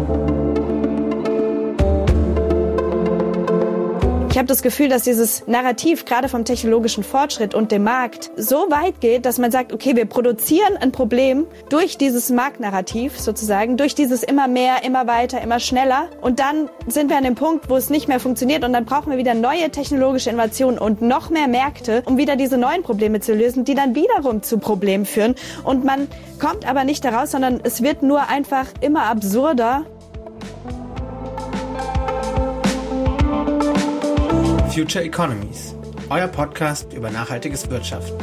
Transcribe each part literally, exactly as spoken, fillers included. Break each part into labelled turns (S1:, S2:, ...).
S1: Ich habe das Gefühl, dass dieses Narrativ gerade vom technologischen Fortschritt und dem Markt so weit geht, dass man sagt, okay, wir produzieren ein Problem durch dieses Marktnarrativ sozusagen, durch dieses immer mehr, immer weiter, immer schneller. Und dann sind wir an dem Punkt, wo es nicht mehr funktioniert und dann brauchen wir wieder neue technologische Innovationen und noch mehr Märkte, um wieder diese neuen Probleme zu lösen, die dann wiederum zu Problemen führen. Und man kommt aber nicht daraus, sondern es wird nur einfach immer absurder.
S2: Future Economies, euer Podcast über nachhaltiges Wirtschaften.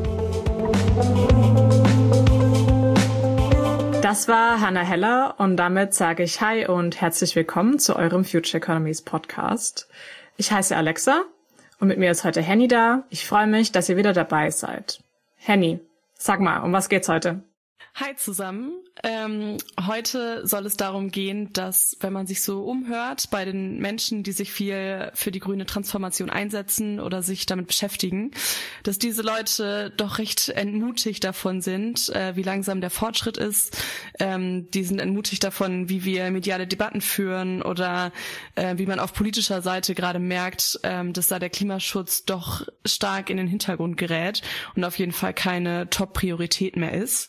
S3: Das war Hannah Heller und damit sage ich Hi und herzlich willkommen zu eurem Future Economies Podcast. Ich heiße Alexa und mit mir ist heute Henny da. Ich freue mich, dass ihr wieder dabei seid. Henny, sag mal, um was geht's heute?
S4: Hi zusammen. Ähm, heute soll es darum gehen, dass, wenn man sich so umhört bei den Menschen, die sich viel für die grüne Transformation einsetzen oder sich damit beschäftigen, dass diese Leute doch recht entmutigt davon sind, äh, wie langsam der Fortschritt ist. Ähm, die sind entmutigt davon, wie wir mediale Debatten führen oder äh, wie man auf politischer Seite gerade merkt, ähm, dass da der Klimaschutz doch stark in den Hintergrund gerät und auf jeden Fall keine Top-Priorität mehr ist.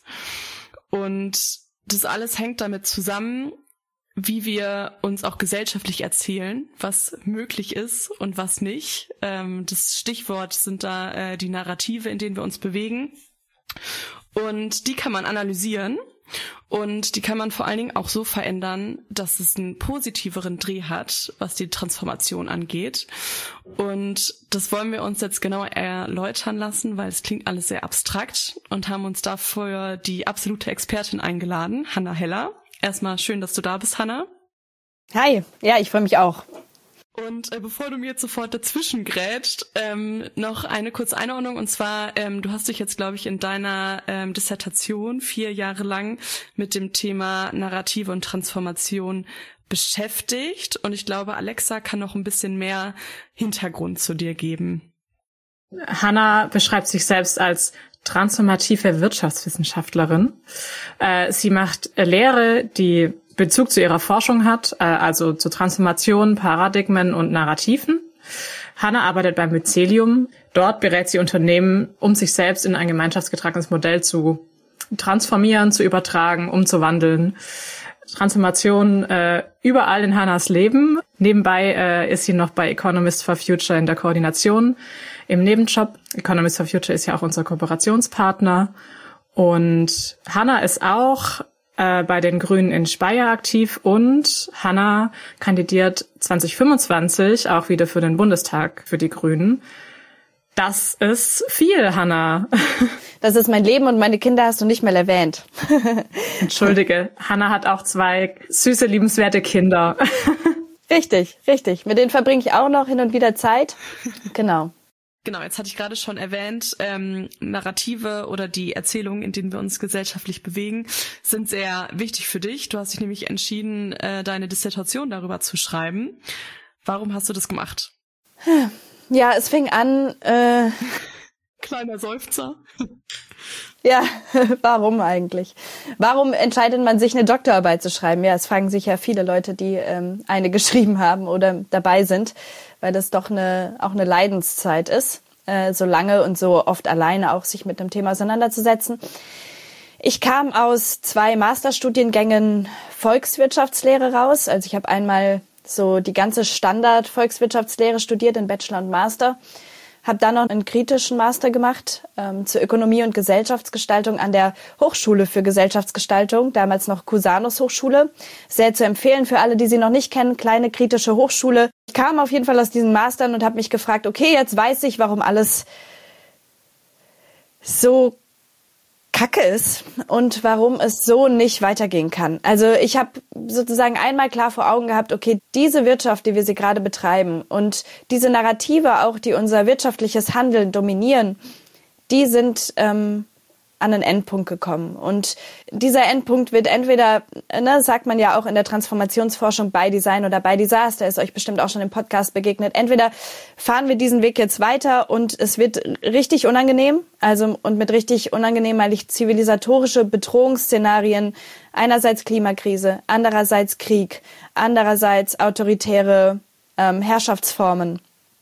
S4: Und das alles hängt damit zusammen, wie wir uns auch gesellschaftlich erzählen, was möglich ist und was nicht. Ähm, das Stichwort sind da äh, die Narrative, in denen wir uns bewegen. Und die kann man analysieren und die kann man vor allen Dingen auch so verändern, dass es einen positiveren Dreh hat, was die Transformation angeht. Und das wollen wir uns jetzt genauer erläutern lassen, weil es klingt alles sehr abstrakt und haben uns dafür die absolute Expertin eingeladen, Hannah Heller. Erstmal schön, dass du da bist, Hannah.
S1: Hi, ja, ich freue mich auch.
S4: Und äh, bevor du mir jetzt sofort dazwischen grätscht, ähm, noch eine kurze Einordnung. Und zwar, ähm, du hast dich jetzt, glaube ich, in deiner ähm, Dissertation vier Jahre lang mit dem Thema Narrative und Transformation beschäftigt. Und ich glaube, Alexa kann noch ein bisschen mehr Hintergrund zu dir geben.
S3: Hannah beschreibt sich selbst als transformative Wirtschaftswissenschaftlerin. Äh, sie macht Lehre, die Bezug zu ihrer Forschung hat, also zu Transformationen, Paradigmen und Narrativen. Hannah arbeitet beim Mycelium. Dort berät sie Unternehmen, um sich selbst in ein gemeinschaftsgetragenes Modell zu transformieren, zu übertragen, umzuwandeln. Transformation äh, überall in Hannahs Leben. Nebenbei äh, ist sie noch bei Economists for Future in der Koordination im Nebenjob. Economists for Future ist ja auch unser Kooperationspartner. Und Hannah ist auch bei den Grünen in Speyer aktiv und Hannah kandidiert zwanzig fünfundzwanzig auch wieder für den Bundestag für die Grünen. Das ist viel, Hannah.
S1: Das ist mein Leben und meine Kinder hast du nicht mal erwähnt.
S3: Entschuldige, Hannah hat auch zwei süße, liebenswerte Kinder.
S1: Richtig, richtig. Mit denen verbringe ich auch noch hin und wieder Zeit. Genau.
S4: Genau, jetzt hatte ich gerade schon erwähnt, ähm, Narrative oder die Erzählungen, in denen wir uns gesellschaftlich bewegen, sind sehr wichtig für dich. Du hast dich nämlich entschieden, äh, deine Dissertation darüber zu schreiben. Warum hast du das gemacht?
S1: Ja, es fing an... Äh
S4: Kleiner Seufzer.
S1: Ja, warum eigentlich? Warum entscheidet man sich, eine Doktorarbeit zu schreiben? Ja, es fragen sich ja viele Leute, die ähm, eine geschrieben haben oder dabei sind, weil das doch eine auch eine Leidenszeit ist, äh, so lange und so oft alleine auch sich mit einem Thema auseinanderzusetzen. Ich kam aus zwei Masterstudiengängen Volkswirtschaftslehre raus. Also ich habe einmal so die ganze Standard-Volkswirtschaftslehre studiert in Bachelor und Master. Habe dann noch einen kritischen Master gemacht ähm, zur Ökonomie und Gesellschaftsgestaltung an der Hochschule für Gesellschaftsgestaltung, damals noch Cusanus Hochschule. Sehr zu empfehlen für alle, die sie noch nicht kennen, kleine kritische Hochschule. Ich kam auf jeden Fall aus diesen Mastern und habe mich gefragt, okay, jetzt weiß ich, warum alles so Kacke ist und warum es so nicht weitergehen kann. Also ich habe sozusagen einmal klar vor Augen gehabt, okay, diese Wirtschaft, die wir sie gerade betreiben und diese Narrative auch, die unser wirtschaftliches Handeln dominieren, die sind ähm, an einen Endpunkt gekommen. Und dieser Endpunkt wird entweder, ne, sagt man ja auch in der Transformationsforschung by Design oder by Disaster, ist euch bestimmt auch schon im Podcast begegnet. Entweder fahren wir diesen Weg jetzt weiter und es wird richtig unangenehm, also und mit richtig unangenehm meine ich zivilisatorische Bedrohungsszenarien, einerseits Klimakrise, andererseits Krieg, andererseits autoritäre ähm, Herrschaftsformen.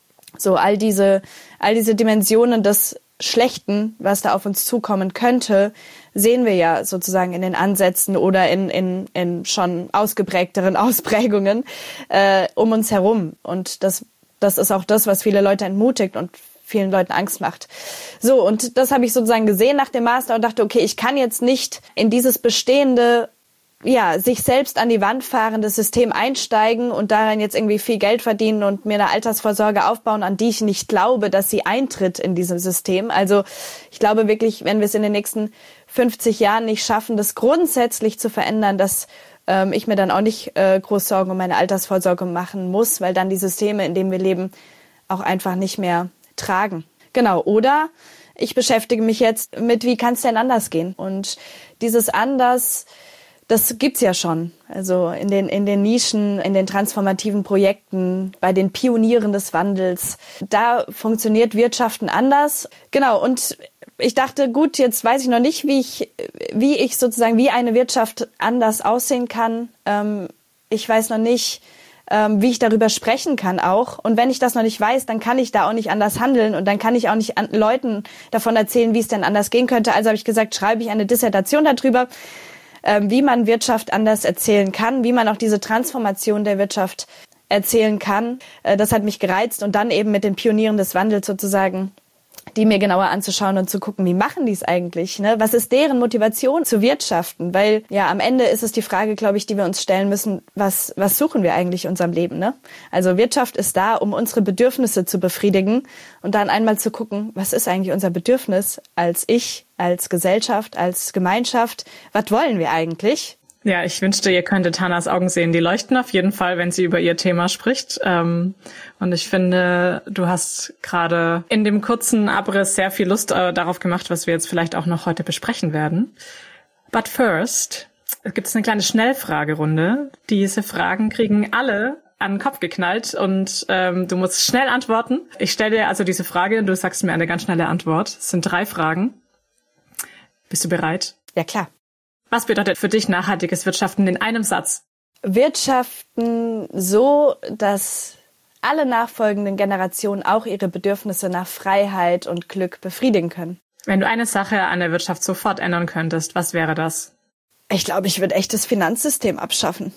S1: So all diese, all diese Dimensionen des Schlechten, was da auf uns zukommen könnte, sehen wir ja sozusagen in den Ansätzen oder in, in, in schon ausgeprägteren Ausprägungen äh, um uns herum. Und das, das ist auch das, was viele Leute entmutigt und vielen Leuten Angst macht. So, und das habe ich sozusagen gesehen nach dem Master und dachte, okay, ich kann jetzt nicht in dieses bestehende, ja, sich selbst an die Wand fahrende System einsteigen und darin jetzt irgendwie viel Geld verdienen und mir eine Altersvorsorge aufbauen, an die ich nicht glaube, dass sie eintritt in diesem System. Also ich glaube wirklich, wenn wir es in den nächsten fünfzig Jahren nicht schaffen, das grundsätzlich zu verändern, dass ähm, ich mir dann auch nicht äh, groß Sorgen um meine Altersvorsorge machen muss, weil dann die Systeme, in denen wir leben, auch einfach nicht mehr tragen. Genau, oder ich beschäftige mich jetzt mit, wie kann es denn anders gehen? Und dieses anders, das gibt's ja schon. Also in den, in den Nischen, in den transformativen Projekten, bei den Pionieren des Wandels. Da funktioniert Wirtschaften anders. Genau. Und ich dachte, gut, jetzt weiß ich noch nicht, wie ich, wie ich sozusagen, wie eine Wirtschaft anders aussehen kann. Ähm, ich weiß noch nicht, ähm, wie ich darüber sprechen kann auch. Und wenn ich das noch nicht weiß, dann kann ich da auch nicht anders handeln und dann kann ich auch nicht an Leuten davon erzählen, wie es denn anders gehen könnte. Also habe ich gesagt, schreibe ich eine Dissertation darüber, wie man Wirtschaft anders erzählen kann, wie man auch diese Transformation der Wirtschaft erzählen kann. Das hat mich gereizt und dann eben mit den Pionieren des Wandels sozusagen, die mir genauer anzuschauen und zu gucken, wie machen die es eigentlich, ne? Was ist deren Motivation zu wirtschaften? Weil ja, am Ende ist es die Frage, glaube ich, die wir uns stellen müssen, was was suchen wir eigentlich in unserem Leben, ne? Also Wirtschaft ist da, um unsere Bedürfnisse zu befriedigen und dann einmal zu gucken, was ist eigentlich unser Bedürfnis als ich, als Gesellschaft, als Gemeinschaft? Was wollen wir eigentlich?
S3: Ja, ich wünschte, ihr könntet Hannas Augen sehen. Die leuchten auf jeden Fall, wenn sie über ihr Thema spricht. Und ich finde, du hast gerade in dem kurzen Abriss sehr viel Lust darauf gemacht, was wir jetzt vielleicht auch noch heute besprechen werden. But first, es gibt eine kleine Schnellfragerunde. Diese Fragen kriegen alle an den Kopf geknallt und ähm, du musst schnell antworten. Ich stelle dir also diese Frage und du sagst mir eine ganz schnelle Antwort. Es sind drei Fragen. Bist du bereit?
S1: Ja, klar.
S3: Was bedeutet für dich nachhaltiges Wirtschaften in einem Satz?
S1: Wirtschaften so, dass alle nachfolgenden Generationen auch ihre Bedürfnisse nach Freiheit und Glück befriedigen können.
S3: Wenn du eine Sache an der Wirtschaft sofort ändern könntest, was wäre das?
S1: Ich glaube, ich würde echt das Finanzsystem abschaffen.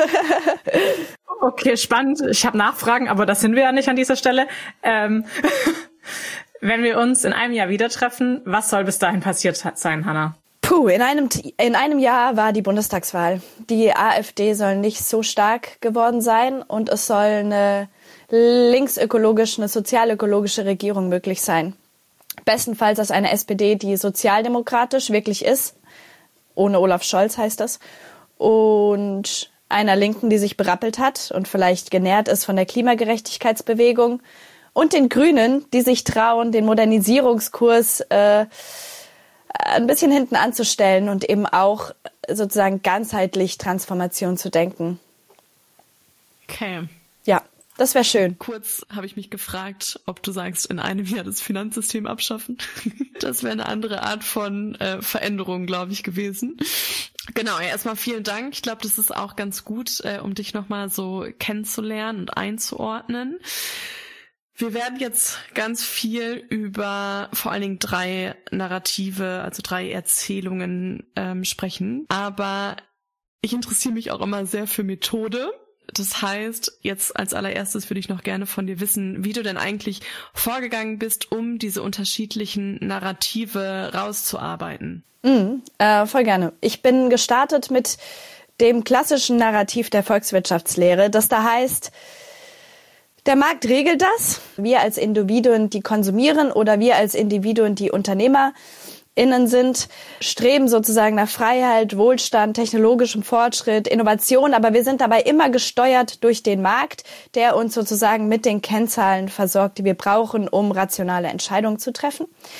S3: Okay, spannend. Ich habe Nachfragen, aber das sind wir ja nicht an dieser Stelle. Ähm, wenn wir uns in einem Jahr wieder treffen, was soll bis dahin passiert sein, Hanna?
S1: Puh, in einem, in einem Jahr war die Bundestagswahl. Die AfD soll nicht so stark geworden sein und es soll eine linksökologische, eine sozialökologische Regierung möglich sein. Bestenfalls aus einer S P D, die sozialdemokratisch wirklich ist. Ohne Olaf Scholz heißt das. Und einer Linken, die sich berappelt hat und vielleicht genährt ist von der Klimagerechtigkeitsbewegung. Und den Grünen, die sich trauen, den Modernisierungskurs äh, ein bisschen hinten anzustellen und eben auch sozusagen ganzheitlich Transformation zu denken.
S4: Okay.
S1: Ja, das wäre schön.
S4: Kurz habe ich mich gefragt, ob du sagst, in einem Jahr das Finanzsystem abschaffen. Das wäre eine andere Art von äh, Veränderung, glaube ich, gewesen. Genau, ja, erstmal vielen Dank. Ich glaube, das ist auch ganz gut, äh, um dich nochmal so kennenzulernen und einzuordnen. Wir werden jetzt ganz viel über vor allen Dingen drei Narrative, also drei Erzählungen ähm, sprechen. Aber ich interessiere mich auch immer sehr für Methode. Das heißt, jetzt als allererstes würde ich noch gerne von dir wissen, wie du denn eigentlich vorgegangen bist, um diese unterschiedlichen Narrative rauszuarbeiten.
S1: Mm, äh, voll gerne. Ich bin gestartet mit dem klassischen Narrativ der Volkswirtschaftslehre, das da heißt, der Markt regelt das. Wir als Individuen, die konsumieren oder wir als Individuen, die UnternehmerInnen sind, streben sozusagen nach Freiheit, Wohlstand, technologischem Fortschritt, Innovation, aber wir sind dabei immer gesteuert durch den Markt, der uns sozusagen mit den Kennzahlen versorgt, die wir brauchen, um rationale Entscheidungen zu treffen.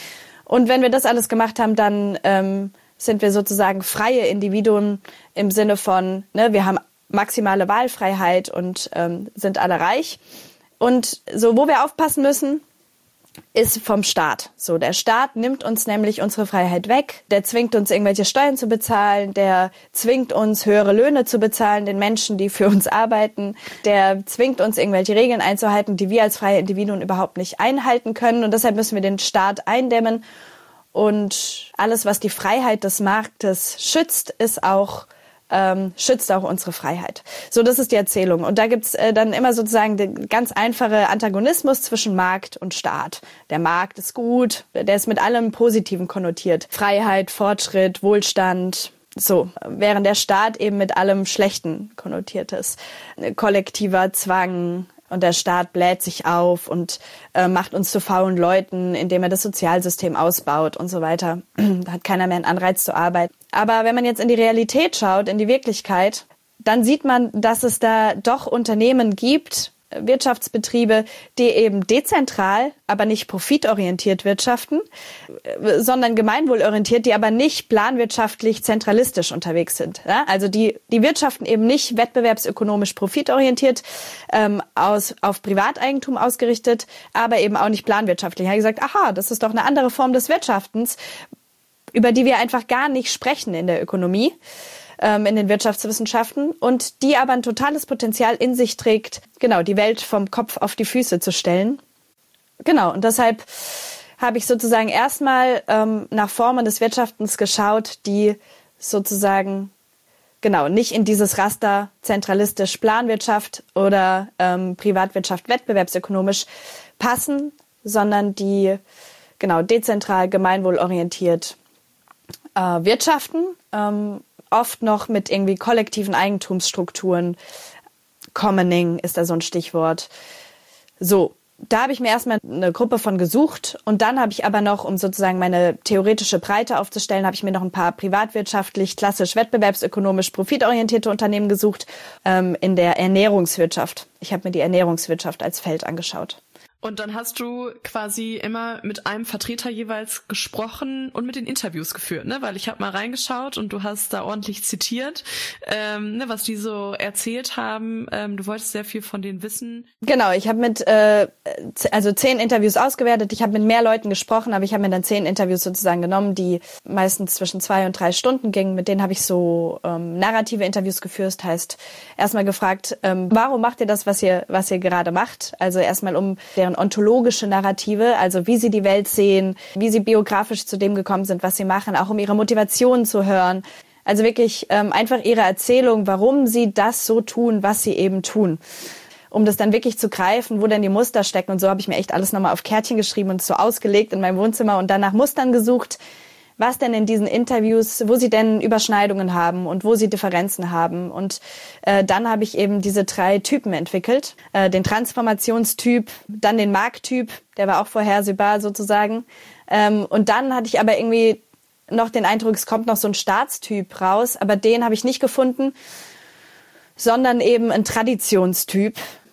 S1: Und wenn wir das alles gemacht haben, dann ähm, sind wir sozusagen freie Individuen im Sinne von, ne, wir haben maximale Wahlfreiheit und ähm, sind alle reich. Und so, wo wir aufpassen müssen, ist vom Staat. So, der Staat nimmt uns nämlich unsere Freiheit weg. Der zwingt uns, irgendwelche Steuern zu bezahlen. Der zwingt uns, höhere Löhne zu bezahlen, den Menschen, die für uns arbeiten. Der zwingt uns, irgendwelche Regeln einzuhalten, die wir als freie Individuen überhaupt nicht einhalten können. Und deshalb müssen wir den Staat eindämmen. Und alles, was die Freiheit des Marktes schützt, ist auch Ähm, schützt auch unsere Freiheit. So, das ist die Erzählung. Und da gibt's äh, dann immer sozusagen den ganz einfache Antagonismus zwischen Markt und Staat. Der Markt ist gut, der ist mit allem Positiven konnotiert. Freiheit, Fortschritt, Wohlstand, so. Während der Staat eben mit allem Schlechten konnotiert ist. Kollektiver Zwang. Und der Staat bläht sich auf und äh, macht uns zu faulen Leuten, indem er das Sozialsystem ausbaut und so weiter. Da hat keiner mehr einen Anreiz zu arbeiten. Aber wenn man jetzt in die Realität schaut, in die Wirklichkeit, dann sieht man, dass es da doch Unternehmen gibt, Wirtschaftsbetriebe, die eben dezentral, aber nicht profitorientiert wirtschaften, sondern gemeinwohlorientiert, die aber nicht planwirtschaftlich zentralistisch unterwegs sind. Ja? Also die, die wirtschaften eben nicht wettbewerbsökonomisch profitorientiert, ähm, aus, auf Privateigentum ausgerichtet, aber eben auch nicht planwirtschaftlich. Ich habe gesagt, aha, das ist doch eine andere Form des Wirtschaftens, über die wir einfach gar nicht sprechen in der Ökonomie, in den Wirtschaftswissenschaften und die aber ein totales Potenzial in sich trägt, genau, die Welt vom Kopf auf die Füße zu stellen. Genau, und deshalb habe ich sozusagen erstmal ähm, nach Formen des Wirtschaftens geschaut, die sozusagen, genau, nicht in dieses Raster zentralistisch Planwirtschaft oder ähm, Privatwirtschaft wettbewerbsökonomisch passen, sondern die, genau, dezentral, gemeinwohlorientiert äh, wirtschaften, ähm, oft noch mit irgendwie kollektiven Eigentumsstrukturen. Commoning ist da so ein Stichwort. So, da habe ich mir erstmal eine Gruppe von gesucht und dann habe ich aber noch, um sozusagen meine theoretische Breite aufzustellen, habe ich mir noch ein paar privatwirtschaftlich, klassisch wettbewerbsökonomisch profitorientierte Unternehmen gesucht ähm, in der Ernährungswirtschaft. Ich habe mir die Ernährungswirtschaft als Feld angeschaut.
S4: Und dann hast du quasi immer mit einem Vertreter jeweils gesprochen und mit den Interviews geführt, ne? Weil ich habe mal reingeschaut und du hast da ordentlich zitiert, ähm, ne, was die so erzählt haben. Ähm, du wolltest sehr viel von denen wissen.
S1: Genau, ich habe mit äh, also zehn Interviews ausgewertet. Ich habe mit mehr Leuten gesprochen, aber ich habe mir dann zehn Interviews sozusagen genommen, die meistens zwischen zwei und drei Stunden gingen. Mit denen habe ich so ähm, narrative Interviews geführt. Das heißt, erstmal gefragt, ähm, warum macht ihr das, was ihr was ihr gerade macht? Also erstmal um deren ontologische Narrative, also wie sie die Welt sehen, wie sie biografisch zu dem gekommen sind, was sie machen, auch um ihre Motivation zu hören. Also wirklich ähm, einfach ihre Erzählung, warum sie das so tun, was sie eben tun. Um das dann wirklich zu greifen, wo denn die Muster stecken. Und so habe ich mir echt alles nochmal auf Kärtchen geschrieben und so ausgelegt in meinem Wohnzimmer und dann nach Mustern gesucht, was denn in diesen Interviews, wo sie denn Überschneidungen haben und wo sie Differenzen haben. Und äh, dann habe ich eben diese drei Typen entwickelt. Äh, den Transformationstyp, dann den Markttyp, der war auch vorhersehbar sozusagen. Ähm, und dann hatte ich aber irgendwie noch den Eindruck, es kommt noch so ein Staatstyp raus, aber den habe ich nicht gefunden, sondern eben ein Traditionstyp,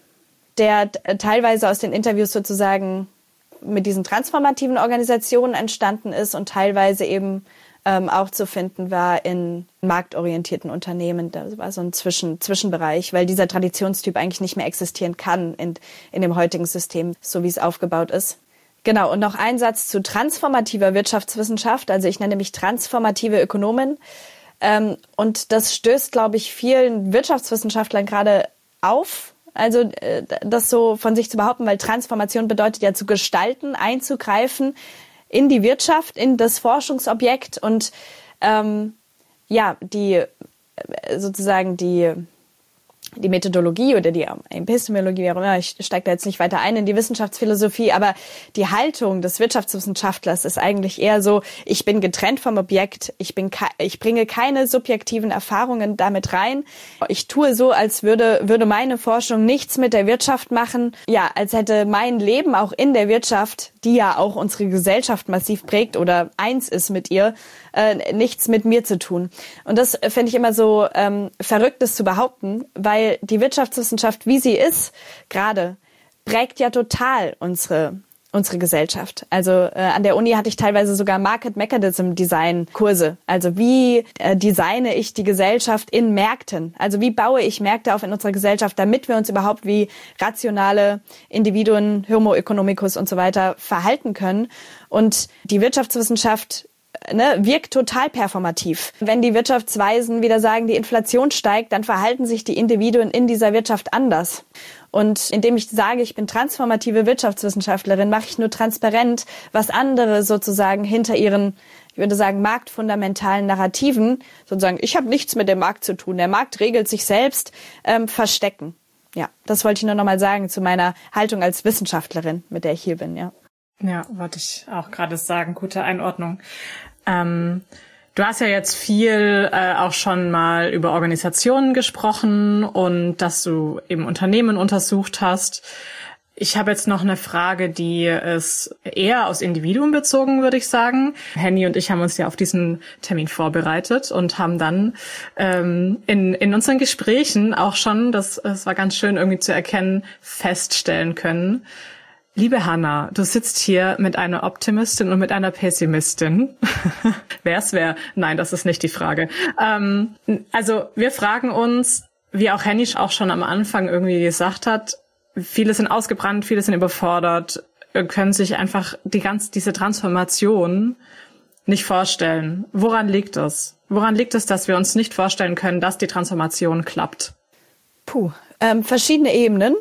S1: der t- teilweise aus den Interviews sozusagen mit diesen transformativen Organisationen entstanden ist und teilweise eben ähm, auch zu finden war in marktorientierten Unternehmen. Das war so ein Zwischen, Zwischenbereich, weil dieser Traditionstyp eigentlich nicht mehr existieren kann in, in dem heutigen System, so wie es aufgebaut ist. Genau, und noch ein Satz zu transformativer Wirtschaftswissenschaft. Also ich nenne mich transformative Ökonomin. Ähm, und das stößt, glaube ich, vielen Wirtschaftswissenschaftlern gerade auf, also das so von sich zu behaupten, weil Transformation bedeutet ja zu gestalten, einzugreifen in die Wirtschaft, in das Forschungsobjekt und ähm, ja, die sozusagen die die Methodologie oder die Epistemologie, wie auch immer, ich steige da jetzt nicht weiter ein in die Wissenschaftsphilosophie, aber die Haltung des Wirtschaftswissenschaftlers ist eigentlich eher so, ich bin getrennt vom Objekt, ich bin ich bringe keine subjektiven Erfahrungen damit rein. Ich tue so, als würde würde meine Forschung nichts mit der Wirtschaft machen, ja, als hätte mein Leben auch in der Wirtschaft, die ja auch unsere Gesellschaft massiv prägt oder eins ist mit ihr, äh, nichts mit mir zu tun. Und das finde ich immer so ähm, verrückt, das zu behaupten, weil die Wirtschaftswissenschaft, wie sie ist, gerade prägt ja total unsere unsere Gesellschaft. Also äh, an der Uni hatte ich teilweise sogar Market Mechanism Design Kurse. Also wie äh, designe ich die Gesellschaft in Märkten? Also wie baue ich Märkte auf in unserer Gesellschaft, damit wir uns überhaupt wie rationale Individuen, Homo economicus und so weiter verhalten können. Und die Wirtschaftswissenschaft Ne, wirkt total performativ. Wenn die Wirtschaftsweisen wieder sagen, die Inflation steigt, dann verhalten sich die Individuen in dieser Wirtschaft anders. Und indem ich sage, ich bin transformative Wirtschaftswissenschaftlerin, mache ich nur transparent, was andere sozusagen hinter ihren, ich würde sagen, marktfundamentalen Narrativen, sozusagen, ich habe nichts mit dem Markt zu tun, der Markt regelt sich selbst, ähm, verstecken. Ja, das wollte ich nur noch mal sagen zu meiner Haltung als Wissenschaftlerin, mit der ich hier bin, ja.
S3: Ja, wollte ich auch gerade sagen. Gute Einordnung. Ähm, du hast ja jetzt viel äh, auch schon mal über Organisationen gesprochen und dass du eben Unternehmen untersucht hast. Ich habe jetzt noch eine Frage, die ist eher aus Individuen bezogen, würde ich sagen. Henny und ich haben uns ja auf diesen Termin vorbereitet und haben dann ähm, in in unseren Gesprächen auch schon, das, das war ganz schön irgendwie zu erkennen, feststellen können, liebe Hannah, du sitzt hier mit einer Optimistin und mit einer Pessimistin. Wer's wer? Nein, das ist nicht die Frage. Ähm, also wir fragen uns, wie auch Henny auch schon am Anfang irgendwie gesagt hat, viele sind ausgebrannt, viele sind überfordert, können sich einfach die ganze diese Transformation nicht vorstellen. Woran liegt das? Woran liegt es, dass wir uns nicht vorstellen können, dass die Transformation klappt?
S1: Puh, ähm, verschiedene Ebenen.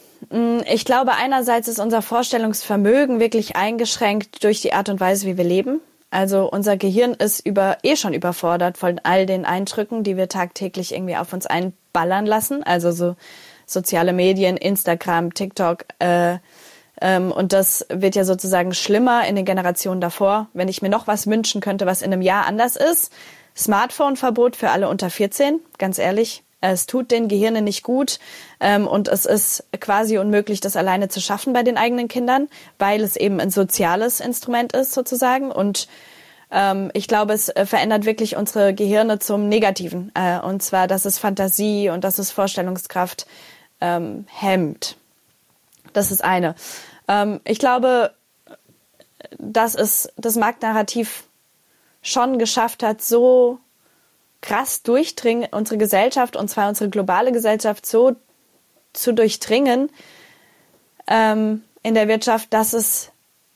S1: Ich glaube, einerseits ist unser Vorstellungsvermögen wirklich eingeschränkt durch die Art und Weise, wie wir leben. Also unser Gehirn ist über, eh schon überfordert von all den Eindrücken, die wir tagtäglich irgendwie auf uns einballern lassen. Also so soziale Medien, Instagram, TikTok. Äh, ähm, und das wird ja sozusagen schlimmer in den Generationen davor. Wenn ich mir noch was wünschen könnte, was in einem Jahr anders ist. Smartphone-Verbot für alle unter vierzehn, ganz ehrlich. Es tut den Gehirnen nicht gut ähm, und es ist quasi unmöglich, das alleine zu schaffen bei den eigenen Kindern, weil es eben ein soziales Instrument ist sozusagen. Und ähm, ich glaube, es verändert wirklich unsere Gehirne zum Negativen. Äh, und zwar, dass es Fantasie und dass es Vorstellungskraft ähm, hemmt. Das ist eine. Ähm, ich glaube, dass es das Marktnarrativ schon geschafft hat, so krass durchdringen, unsere Gesellschaft, und zwar unsere globale Gesellschaft so zu durchdringen ähm, in der Wirtschaft, dass es,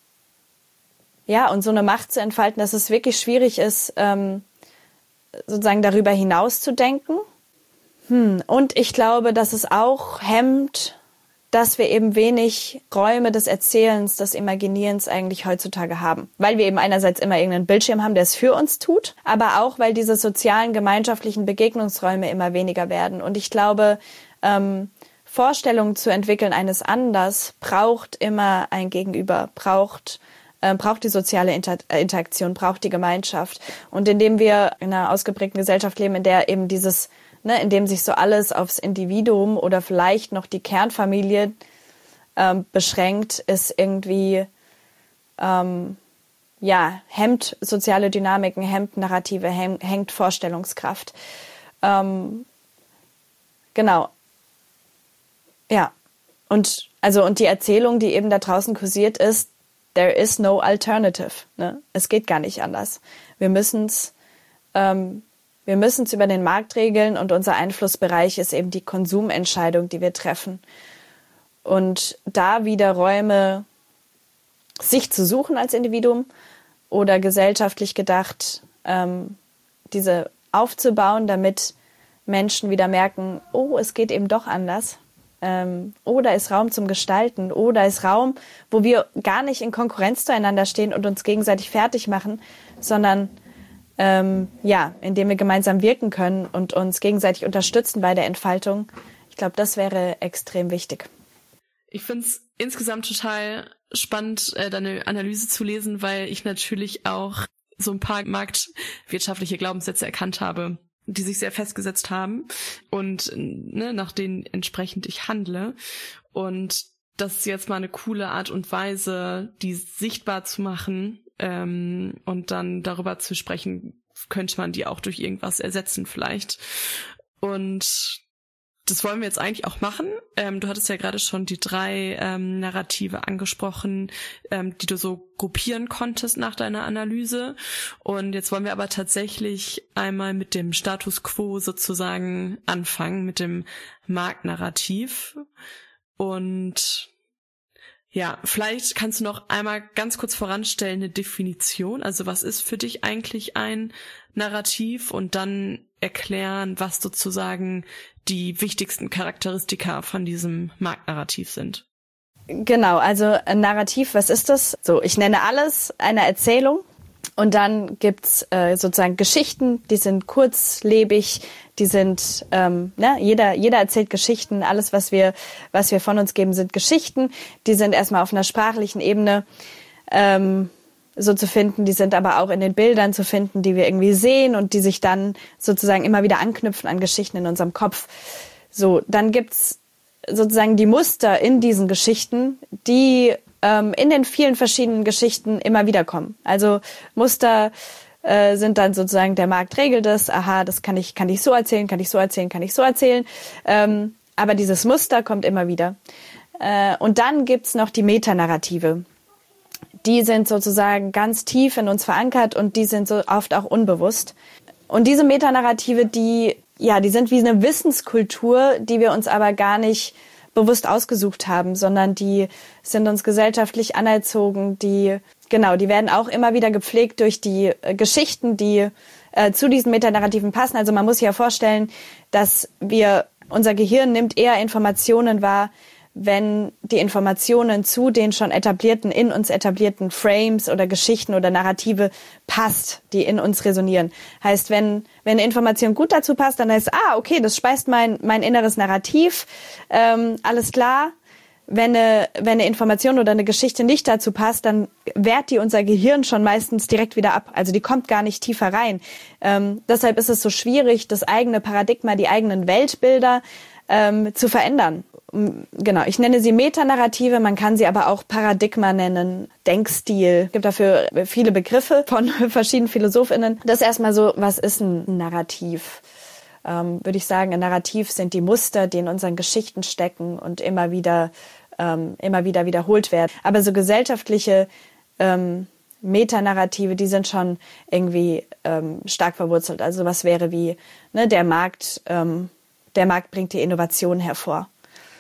S1: ja, und so eine Macht zu entfalten, dass es wirklich schwierig ist, ähm, sozusagen darüber hinaus zu denken. Hm. Und ich glaube, dass es auch hemmt, dass wir eben wenig Räume des Erzählens, des Imaginierens eigentlich heutzutage haben. Weil wir eben einerseits immer irgendeinen Bildschirm haben, der es für uns tut, aber auch, weil diese sozialen, gemeinschaftlichen Begegnungsräume immer weniger werden. Und ich glaube, ähm, Vorstellungen zu entwickeln eines Anders braucht immer ein Gegenüber, braucht äh, braucht die soziale Inter- Interaktion, braucht die Gemeinschaft. Und indem wir in einer ausgeprägten Gesellschaft leben, in der eben dieses Ne, in dem sich so alles aufs Individuum oder vielleicht noch die Kernfamilie ähm, beschränkt, ist irgendwie, ähm, ja, hemmt soziale Dynamiken, hemmt Narrative, häng, hängt Vorstellungskraft. Ähm, genau. Ja. Und, also, und die Erzählung, die eben da draußen kursiert, ist, there is no alternative. Ne? Es geht gar nicht anders. Wir müssen's, ähm, Wir müssen es über den Markt regeln und unser Einflussbereich ist eben die Konsumentscheidung, die wir treffen. Und da wieder Räume sich zu suchen als Individuum oder gesellschaftlich gedacht, ähm, diese aufzubauen, damit Menschen wieder merken, oh, es geht eben doch anders. Ähm, oh, da ist Raum zum Gestalten. Oh, da ist Raum, wo wir gar nicht in Konkurrenz zueinander stehen und uns gegenseitig fertig machen, sondern Ähm, ja, indem wir gemeinsam wirken können und uns gegenseitig unterstützen bei der Entfaltung. Ich glaube, das wäre extrem wichtig.
S4: Ich finde es insgesamt total spannend, äh, deine Analyse zu lesen, weil ich natürlich auch so ein paar marktwirtschaftliche Glaubenssätze erkannt habe, die sich sehr festgesetzt haben und ne, nach denen entsprechend ich handle. Und das ist jetzt mal eine coole Art und Weise, die sichtbar zu machen, Ähm, und dann darüber zu sprechen, könnte man die auch durch irgendwas ersetzen vielleicht. Und das wollen wir jetzt eigentlich auch machen. Ähm, du hattest ja gerade schon die drei ähm, Narrative angesprochen, ähm, die du so gruppieren konntest nach deiner Analyse. Und jetzt wollen wir aber tatsächlich einmal mit dem Status Quo sozusagen anfangen, mit dem Marktnarrativ. Und ja, vielleicht kannst du noch einmal ganz kurz voranstellen eine Definition. Also was ist für dich eigentlich ein Narrativ? Und dann erklären, was sozusagen die wichtigsten Charakteristika von diesem Marktnarrativ sind.
S1: Genau, also ein Narrativ, was ist das? So, ich nenne alles eine Erzählung und dann gibt's äh, sozusagen Geschichten, die sind kurzlebig, die sind, ähm, ne, jeder jeder erzählt Geschichten, alles, was wir was wir von uns geben, sind Geschichten, die sind erstmal auf einer sprachlichen Ebene ähm, so zu finden, die sind aber auch in den Bildern zu finden, die wir irgendwie sehen und die sich dann sozusagen immer wieder anknüpfen an Geschichten in unserem Kopf. So, dann gibt's sozusagen die Muster in diesen Geschichten, die ähm, in den vielen verschiedenen Geschichten immer wieder kommen. Also Muster äh, sind dann sozusagen, der Markt regelt es, aha, das kann ich kann ich so erzählen, kann ich so erzählen, kann ich so erzählen. Ähm, aber dieses Muster kommt immer wieder. Äh, und dann gibt's noch die Metanarrative. Die sind sozusagen ganz tief in uns verankert und die sind so oft auch unbewusst. Und diese Metanarrative, die, ja, die sind wie eine Wissenskultur, die wir uns aber gar nicht bewusst ausgesucht haben, sondern die sind uns gesellschaftlich anerzogen, die, genau, die werden auch immer wieder gepflegt durch die äh, Geschichten, die äh, zu diesen Metanarrativen passen. Also man muss sich ja vorstellen, dass wir, unser Gehirn nimmt eher Informationen wahr, wenn die Informationen zu den schon etablierten, in uns etablierten Frames oder Geschichten oder Narrative passt, die in uns resonieren. Heißt, wenn wenn eine Information gut dazu passt, dann heißt es, ah, okay, das speist mein mein inneres Narrativ, ähm, alles klar. Wenn eine, wenn eine Information oder eine Geschichte nicht dazu passt, dann wehrt die unser Gehirn schon meistens direkt wieder ab. Also die kommt gar nicht tiefer rein. Ähm, deshalb ist es so schwierig, das eigene Paradigma, die eigenen Weltbilder ähm, zu verändern. Genau, ich nenne sie Metanarrative, man kann sie aber auch Paradigma nennen, Denkstil. Es gibt dafür viele Begriffe von verschiedenen PhilosophInnen. Das ist erstmal so, was ist ein Narrativ? Ähm, würde ich sagen, ein Narrativ sind die Muster, die in unseren Geschichten stecken und immer wieder, ähm, immer wieder wiederholt werden. Aber so gesellschaftliche ähm, Metanarrative, die sind schon irgendwie ähm, stark verwurzelt. Also was wäre wie, ne, der Markt, ähm, der Markt bringt die Innovation hervor.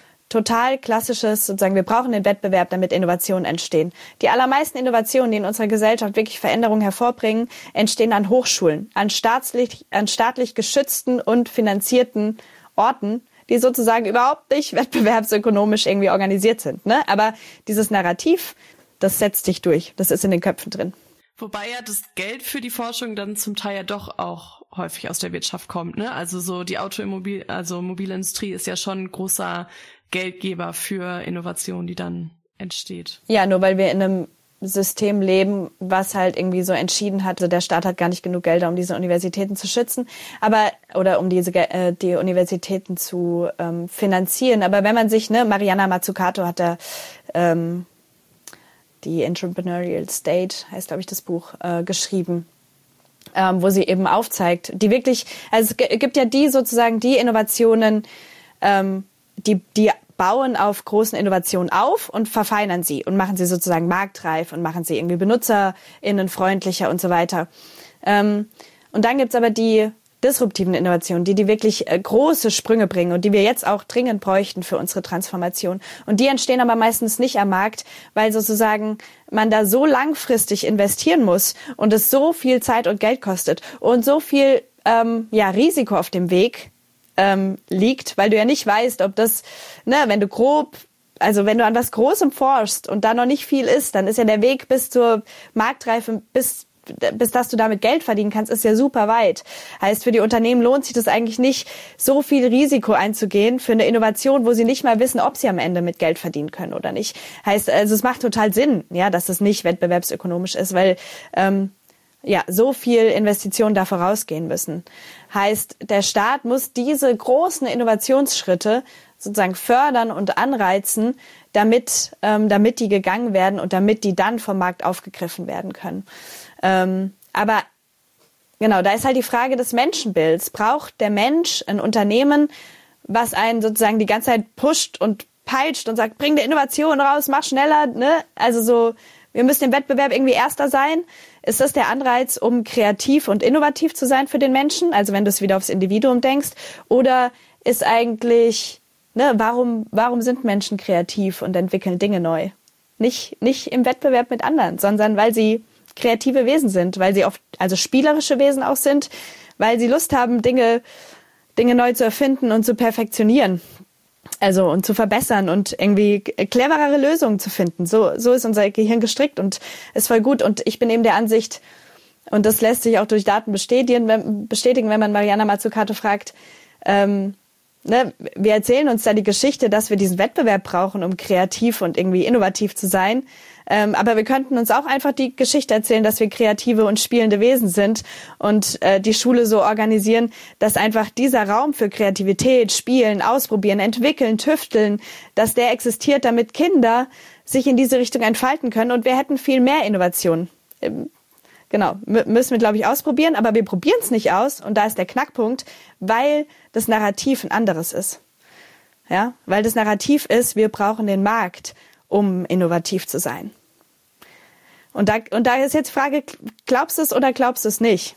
S1: Total klassisches, sozusagen, wir brauchen den Wettbewerb, damit Innovationen entstehen. Die allermeisten Innovationen, die in unserer Gesellschaft wirklich Veränderungen hervorbringen, entstehen an Hochschulen, an staatlich, an staatlich geschützten und finanzierten Orten, die sozusagen überhaupt nicht wettbewerbsökonomisch irgendwie organisiert sind, ne? Aber dieses Narrativ, das setzt sich durch. Das ist in den Köpfen drin.
S4: Wobei ja das Geld für die Forschung dann zum Teil ja doch auch häufig aus der Wirtschaft kommt, ne? Also so die Automobil, also Mobilindustrie ist ja schon ein großer Geldgeber für Innovation, die dann entsteht.
S1: Ja, nur weil wir in einem System leben, was halt irgendwie so entschieden hat, also der Staat hat gar nicht genug Gelder, um diese Universitäten zu schützen, aber oder um diese äh, die Universitäten zu ähm, finanzieren. Aber wenn man sich, ne, Mariana Mazzucato hat da ähm, die Entrepreneurial State, heißt glaube ich das Buch, äh, geschrieben, ähm, wo sie eben aufzeigt, die wirklich, also es gibt ja die sozusagen die Innovationen, ähm, die die bauen auf großen Innovationen auf und verfeinern sie und machen sie sozusagen marktreif und machen sie irgendwie benutzerinnenfreundlicher und so weiter. Ähm, und dann gibt's aber die disruptiven Innovationen, die die wirklich äh, große Sprünge bringen und die wir jetzt auch dringend bräuchten für unsere Transformation. Und die entstehen aber meistens nicht am Markt, weil sozusagen man da so langfristig investieren muss und es so viel Zeit und Geld kostet und so viel ähm, ja Risiko auf dem Weg ähm, liegt, weil du ja nicht weißt, ob das, ne, wenn du grob, also wenn du an was Großem forschst und da noch nicht viel ist, dann ist ja der Weg bis zur Marktreife, bis bis dass du damit Geld verdienen kannst, ist ja super weit. Heißt, für die Unternehmen lohnt sich das eigentlich nicht, so viel Risiko einzugehen für eine Innovation, wo sie nicht mal wissen, ob sie am Ende mit Geld verdienen können oder nicht. Heißt, also es macht total Sinn, ja, dass es nicht wettbewerbsökonomisch ist, weil ähm, ja so viel Investitionen da vorausgehen müssen. Heißt, der Staat muss diese großen Innovationsschritte sozusagen fördern und anreizen, damit ähm, damit die gegangen werden und damit die dann vom Markt aufgegriffen werden können. Ähm, aber genau, da ist halt die Frage des Menschenbilds. Braucht der Mensch ein Unternehmen, was einen sozusagen die ganze Zeit pusht und peitscht und sagt, bring die Innovation raus, mach schneller, ne? Also so, wir müssen im Wettbewerb irgendwie Erster sein. Ist das der Anreiz, um kreativ und innovativ zu sein für den Menschen? Also wenn du es wieder aufs Individuum denkst. Oder ist eigentlich, ne, warum, warum sind Menschen kreativ und entwickeln Dinge neu? Nicht, nicht im Wettbewerb mit anderen, sondern weil sie kreative Wesen sind, weil sie oft, also spielerische Wesen auch sind, weil sie Lust haben, Dinge, Dinge neu zu erfinden und zu perfektionieren. Also und zu verbessern und irgendwie cleverere Lösungen zu finden. So, so ist unser Gehirn gestrickt und ist voll gut. Und ich bin eben der Ansicht, und das lässt sich auch durch Daten bestätigen, wenn, bestätigen, wenn man Mariana Mazzucato fragt, ähm, ne, wir erzählen uns da die Geschichte, dass wir diesen Wettbewerb brauchen, um kreativ und irgendwie innovativ zu sein. Ähm, aber wir könnten uns auch einfach die Geschichte erzählen, dass wir kreative und spielende Wesen sind und äh, die Schule so organisieren, dass einfach dieser Raum für Kreativität, Spielen, Ausprobieren, Entwickeln, Tüfteln, dass der existiert, damit Kinder sich in diese Richtung entfalten können und wir hätten viel mehr Innovation. Ähm, genau, M- müssen wir, glaube ich, ausprobieren, aber wir probieren es nicht aus und da ist der Knackpunkt, weil das Narrativ ein anderes ist. Ja, weil das Narrativ ist, wir brauchen den Markt, um innovativ zu sein. Und da, und da ist jetzt die Frage, glaubst du es oder glaubst du es nicht?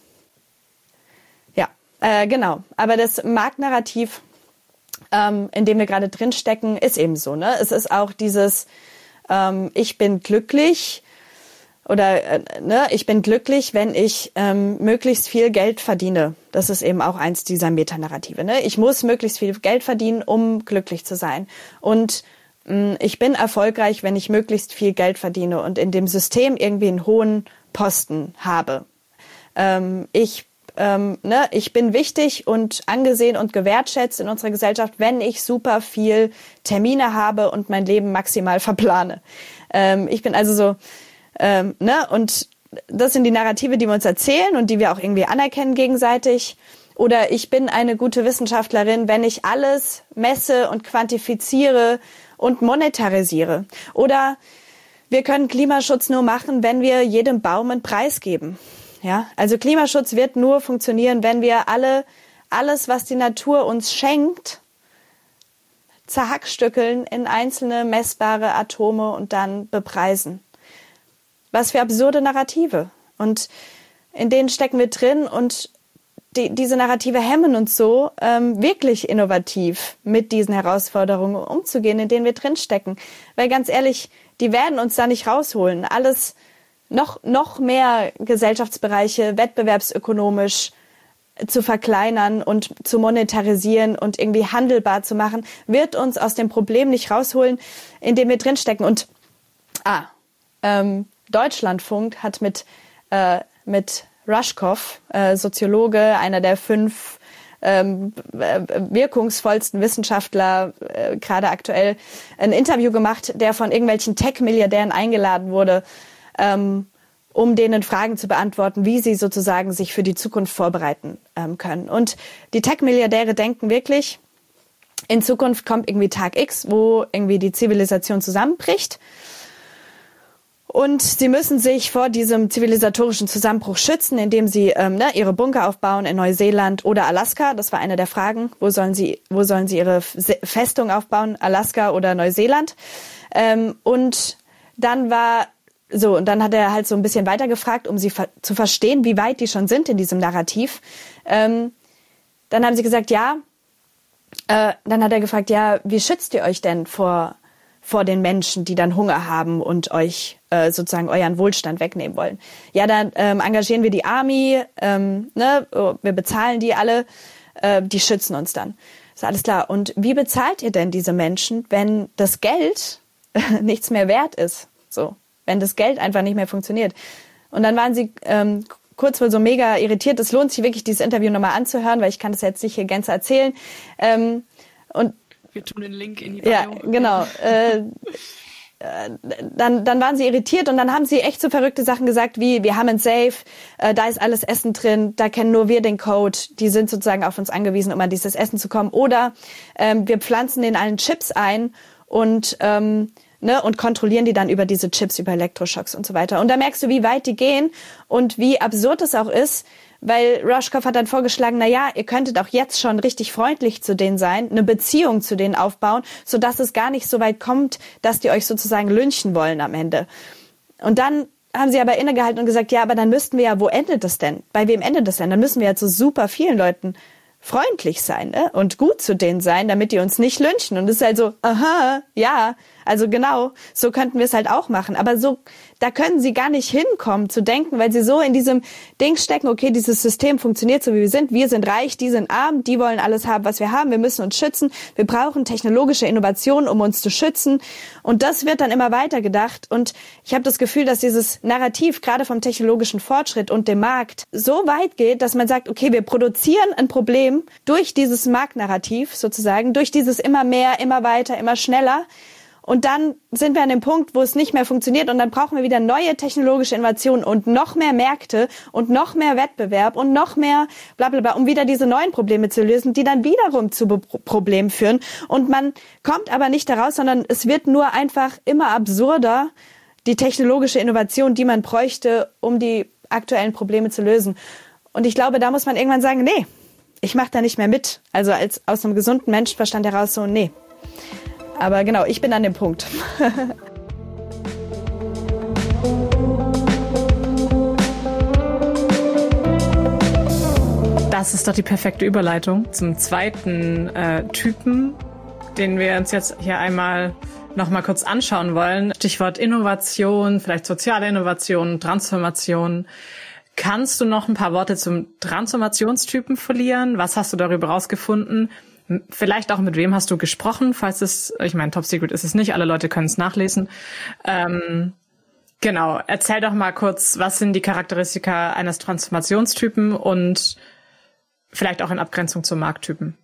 S1: Ja, äh, genau. Aber das Marktnarrativ, ähm, in dem wir gerade drinstecken, ist eben so. Ne? Es ist auch dieses, ähm, ich bin glücklich oder äh, ne, ich bin glücklich, wenn ich ähm, möglichst viel Geld verdiene. Das ist eben auch eins dieser Metanarrative. Ne? Ich muss möglichst viel Geld verdienen, um glücklich zu sein. Und ich bin erfolgreich, wenn ich möglichst viel Geld verdiene und in dem System irgendwie einen hohen Posten habe. Ähm, ich, ähm, ne, ich bin wichtig und angesehen und gewertschätzt in unserer Gesellschaft, wenn ich super viel Termine habe und mein Leben maximal verplane. Ähm, ich bin also so, ähm, ne, und das sind die Narrative, die wir uns erzählen und die wir auch irgendwie anerkennen gegenseitig. Oder ich bin eine gute Wissenschaftlerin, wenn ich alles messe und quantifiziere und monetarisiere. Oder wir können Klimaschutz nur machen, wenn wir jedem Baum einen Preis geben. Ja, also Klimaschutz wird nur funktionieren, wenn wir alle alles, was die Natur uns schenkt, zerhackstückeln in einzelne messbare Atome und dann bepreisen. Was für absurde Narrative. Und in denen stecken wir drin und Die, diese Narrative hemmen uns so, ähm, wirklich innovativ mit diesen Herausforderungen umzugehen, in denen wir drinstecken. Weil ganz ehrlich, die werden uns da nicht rausholen. Alles noch, noch mehr Gesellschaftsbereiche wettbewerbsökonomisch zu verkleinern und zu monetarisieren und irgendwie handelbar zu machen, wird uns aus dem Problem nicht rausholen, in dem wir drinstecken. Und ah, ähm, Deutschlandfunk hat mit, äh, mit Rushkoff, äh, Soziologe, einer der fünf ähm, wirkungsvollsten Wissenschaftler, äh, gerade aktuell, ein Interview gemacht, der von irgendwelchen Tech-Milliardären eingeladen wurde, ähm, um denen Fragen zu beantworten, wie sie sozusagen sich für die Zukunft vorbereiten ähm, können. Und die Tech-Milliardäre denken wirklich, in Zukunft kommt irgendwie Tag X, wo irgendwie die Zivilisation zusammenbricht. Und sie müssen sich vor diesem zivilisatorischen Zusammenbruch schützen, indem sie ähm, ne, ihre Bunker aufbauen in Neuseeland oder Alaska. Das war eine der Fragen. Wo sollen sie, wo sollen sie ihre Festung aufbauen? Alaska oder Neuseeland? Ähm, und dann war so, und dann hat er halt so ein bisschen weiter gefragt, um sie ver- zu verstehen, wie weit die schon sind in diesem Narrativ. Ähm, dann haben sie gesagt, ja. Äh, dann hat er gefragt, ja, wie schützt ihr euch denn vor vor den Menschen, die dann Hunger haben und euch äh, sozusagen euren Wohlstand wegnehmen wollen. Ja, dann ähm, engagieren wir die Army, ähm, ne, wir bezahlen die alle, äh, die schützen uns dann. Ist alles klar. Und wie bezahlt ihr denn diese Menschen, wenn das Geld nichts mehr wert ist? So, wenn das Geld einfach nicht mehr funktioniert. Und dann waren sie ähm, kurz wohl so mega irritiert. Es lohnt sich wirklich, dieses Interview nochmal anzuhören, weil ich kann das jetzt nicht hier gänzlich erzählen. Ähm, und
S4: Wir tun den Link in die Bio.
S1: Ja, genau. Äh, dann, dann waren sie irritiert und dann haben sie echt so verrückte Sachen gesagt wie, wir haben ein Safe, äh, da ist alles Essen drin, da kennen nur wir den Code, die sind sozusagen auf uns angewiesen, um an dieses Essen zu kommen. Oder ähm, wir pflanzen in allen Chips ein und ähm, ne, und kontrollieren die dann über diese Chips, über Elektroschocks und so weiter. Und da merkst du, wie weit die gehen und wie absurd es auch ist, weil Rushkoff hat dann vorgeschlagen, na ja, ihr könntet auch jetzt schon richtig freundlich zu denen sein, eine Beziehung zu denen aufbauen, sodass es gar nicht so weit kommt, dass die euch sozusagen lynchen wollen am Ende. Und dann haben sie aber innegehalten und gesagt, ja, aber dann müssten wir ja, wo endet das denn? Bei wem endet das denn? Dann müssen wir ja zu super vielen Leuten freundlich sein, ne? Und gut zu denen sein, damit die uns nicht lynchen. Und es ist halt so, aha, ja, also genau, so könnten wir es halt auch machen. Aber so, da können sie gar nicht hinkommen zu denken, weil sie so in diesem Ding stecken, okay, dieses System funktioniert so, wie wir sind. Wir sind reich, die sind arm, die wollen alles haben, was wir haben. Wir müssen uns schützen. Wir brauchen technologische Innovationen, um uns zu schützen. Und das wird dann immer weiter gedacht. Und ich habe das Gefühl, dass dieses Narrativ gerade vom technologischen Fortschritt und dem Markt so weit geht, dass man sagt, okay, wir produzieren ein Problem durch dieses Marktnarrativ sozusagen, durch dieses immer mehr, immer weiter, immer schneller. Und dann sind wir an dem Punkt, wo es nicht mehr funktioniert und dann brauchen wir wieder neue technologische Innovationen und noch mehr Märkte und noch mehr Wettbewerb und noch mehr blablabla, um wieder diese neuen Probleme zu lösen, die dann wiederum zu Be- Problemen führen. Und man kommt aber nicht daraus, sondern es wird nur einfach immer absurder, die technologische Innovation, die man bräuchte, um die aktuellen Probleme zu lösen. Und ich glaube, da muss man irgendwann sagen, nee, ich mache da nicht mehr mit. Also als aus einem gesunden Menschenverstand heraus so, nee. Aber genau, ich bin an dem Punkt.
S3: Das ist doch die perfekte Überleitung zum zweiten äh, Typen, den wir uns jetzt hier einmal noch mal kurz anschauen wollen. Stichwort Innovation, vielleicht soziale Innovation, Transformation. Kannst du noch ein paar Worte zum Transformationstypen verlieren? Was hast du darüber rausgefunden? Vielleicht auch, mit wem hast du gesprochen, falls es, ich meine, Top Secret ist es nicht, alle Leute können es nachlesen. Ähm, genau, erzähl doch mal kurz, was sind die Charakteristika eines Transformationstypen und vielleicht auch in Abgrenzung zum Markttypen.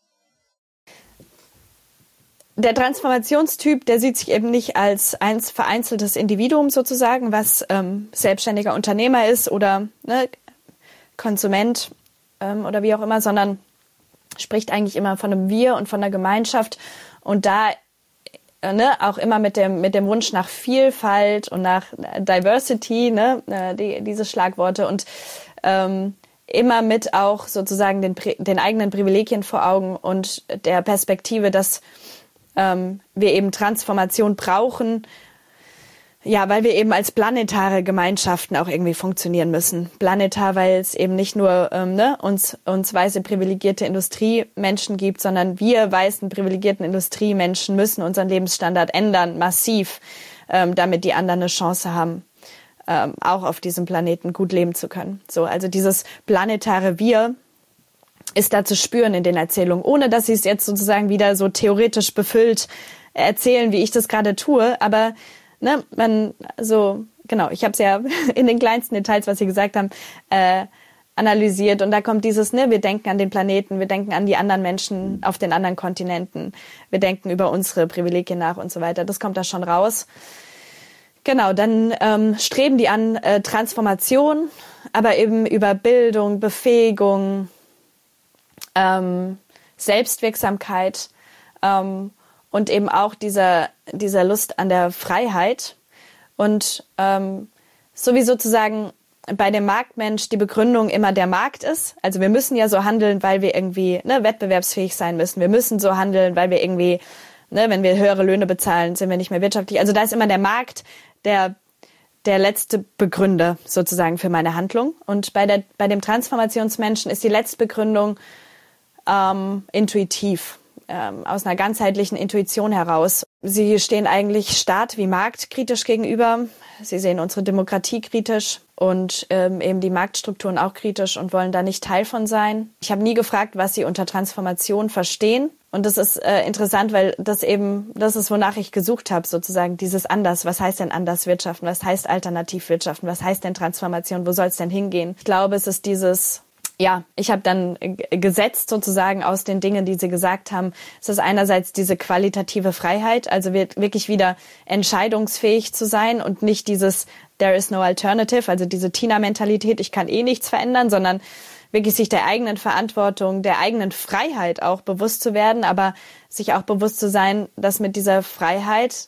S1: Der Transformationstyp, der sieht sich eben nicht als ein vereinzeltes Individuum sozusagen, was ähm, selbstständiger Unternehmer ist oder ne, Konsument ähm, oder wie auch immer, sondern spricht eigentlich immer von einem Wir und von einer Gemeinschaft und da äh, ne, auch immer mit dem mit dem Wunsch nach Vielfalt und nach Diversity, ne, äh, die, diese Schlagworte und ähm, immer mit auch sozusagen den, den eigenen Privilegien vor Augen und der Perspektive, dass ähm, wir eben Transformation brauchen, ja, weil wir eben als planetare Gemeinschaften auch irgendwie funktionieren müssen. Planetar, weil es eben nicht nur ähm, ne, uns, uns weiße privilegierte Industriemenschen gibt, sondern wir weißen privilegierten Industriemenschen müssen unseren Lebensstandard ändern, massiv, ähm, damit die anderen eine Chance haben, ähm, auch auf diesem Planeten gut leben zu können. So, also dieses planetare Wir ist da zu spüren in den Erzählungen, ohne dass sie es jetzt sozusagen wieder so theoretisch befüllt erzählen, wie ich das gerade tue, aber ne, man, so, genau, ich habe es ja in den kleinsten Details, was Sie gesagt haben, äh, analysiert und da kommt dieses, ne, wir denken an den Planeten, wir denken an die anderen Menschen auf den anderen Kontinenten, wir denken über unsere Privilegien nach und so weiter, das kommt da schon raus. Genau, dann ähm, streben die an äh, Transformation, aber eben über Bildung, Befähigung, ähm, Selbstwirksamkeit, ähm, und eben auch dieser, dieser Lust an der Freiheit und ähm, so wie sozusagen bei dem Marktmensch die Begründung immer der Markt ist. Also wir müssen ja so handeln, weil wir irgendwie ne, wettbewerbsfähig sein müssen. Wir müssen so handeln, weil wir irgendwie, ne, wenn wir höhere Löhne bezahlen, sind wir nicht mehr wirtschaftlich. Also da ist immer der Markt der, der letzte Begründer sozusagen für meine Handlung. Und bei, der, bei dem Transformationsmenschen ist die letzte Begründung ähm, intuitiv. Aus einer ganzheitlichen Intuition heraus. Sie stehen eigentlich Staat wie Markt kritisch gegenüber. Sie sehen unsere Demokratie kritisch und ähm, eben die Marktstrukturen auch kritisch und wollen da nicht Teil von sein. Ich habe nie gefragt, was sie unter Transformation verstehen. Und das ist äh, interessant, weil das eben, das ist, wonach ich gesucht habe, sozusagen dieses Anders. Was heißt denn anders wirtschaften? Was heißt alternativ wirtschaften? Was heißt denn Transformation? Wo soll es denn hingehen? Ich glaube, es ist dieses... Ja, ich habe dann gesetzt sozusagen aus den Dingen, die Sie gesagt haben. Es ist einerseits diese qualitative Freiheit, also wirklich wieder entscheidungsfähig zu sein und nicht dieses there is no alternative, also diese Tina-Mentalität, ich kann eh nichts verändern, sondern wirklich sich der eigenen Verantwortung, der eigenen Freiheit auch bewusst zu werden, aber sich auch bewusst zu sein, dass mit dieser Freiheit,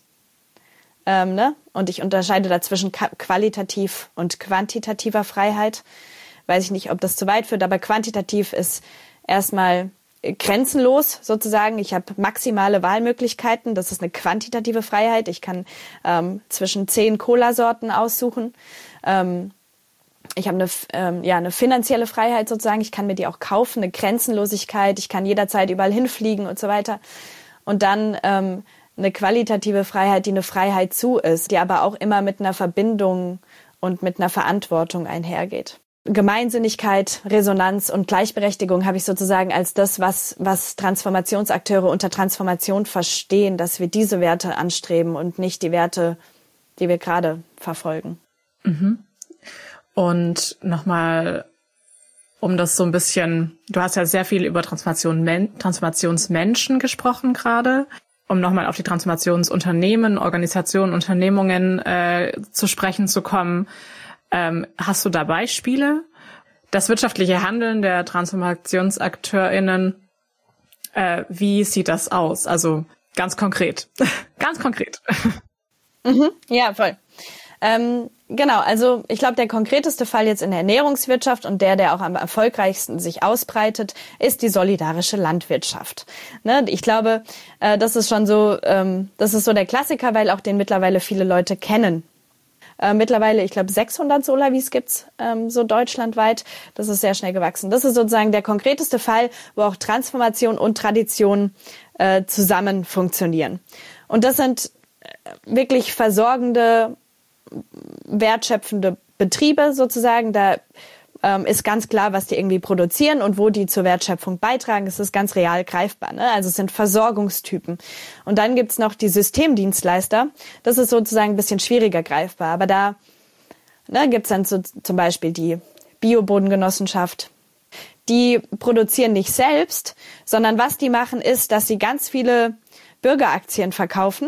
S1: ähm, ne, und ich unterscheide da zwischen qualitativ und quantitativer Freiheit, weiß ich nicht, ob das zu weit führt, aber quantitativ ist erstmal grenzenlos sozusagen. Ich habe maximale Wahlmöglichkeiten. Das ist eine quantitative Freiheit. Ich kann ähm, zwischen zehn Cola-Sorten aussuchen. Ähm, ich habe eine, ähm, ja, eine finanzielle Freiheit sozusagen. Ich kann mir die auch kaufen, eine Grenzenlosigkeit. Ich kann jederzeit überall hinfliegen und so weiter. Und dann ähm, eine qualitative Freiheit, die eine Freiheit zu ist, die aber auch immer mit einer Verbindung und mit einer Verantwortung einhergeht. Gemeinsinnigkeit, Resonanz und Gleichberechtigung habe ich sozusagen als das, was, was Transformationsakteure unter Transformation verstehen, dass wir diese Werte anstreben und nicht die Werte, die wir gerade verfolgen.
S3: Mhm. Und nochmal, um das so ein bisschen, du hast ja sehr viel über Transformation, Transformationsmenschen gesprochen gerade, um nochmal auf die Transformationsunternehmen, Organisationen, Unternehmungen äh, zu sprechen zu kommen. Ähm, hast du da Beispiele? Das wirtschaftliche Handeln der TransformationsakteurInnen, äh, wie sieht das aus? Also ganz konkret. ganz konkret.
S1: Mhm, ja, voll. Ähm, genau, also ich glaube, der konkreteste Fall jetzt in der Ernährungswirtschaft und der, der auch am erfolgreichsten sich ausbreitet, ist die solidarische Landwirtschaft. Ne? Ich glaube, äh, das ist schon so, ähm, das ist so der Klassiker, weil auch den mittlerweile viele Leute kennen. Äh, mittlerweile, ich glaube, sechshundert Solavis gibt's ähm, so deutschlandweit. Das ist sehr schnell gewachsen. Das ist sozusagen der konkreteste Fall, wo auch Transformation und Tradition äh, zusammen funktionieren. Und das sind wirklich versorgende, wertschöpfende Betriebe sozusagen. Da ähm, ist ganz klar, was die irgendwie produzieren und wo die zur Wertschöpfung beitragen. Es ist ganz real greifbar. Ne? Also es sind Versorgungstypen. Und dann gibt's noch die Systemdienstleister. Das ist sozusagen ein bisschen schwieriger greifbar. Aber da ne, gibt's dann so, zum Beispiel die Biobodengenossenschaft. Die produzieren nicht selbst, sondern was die machen ist, dass sie ganz viele Bürgeraktien verkaufen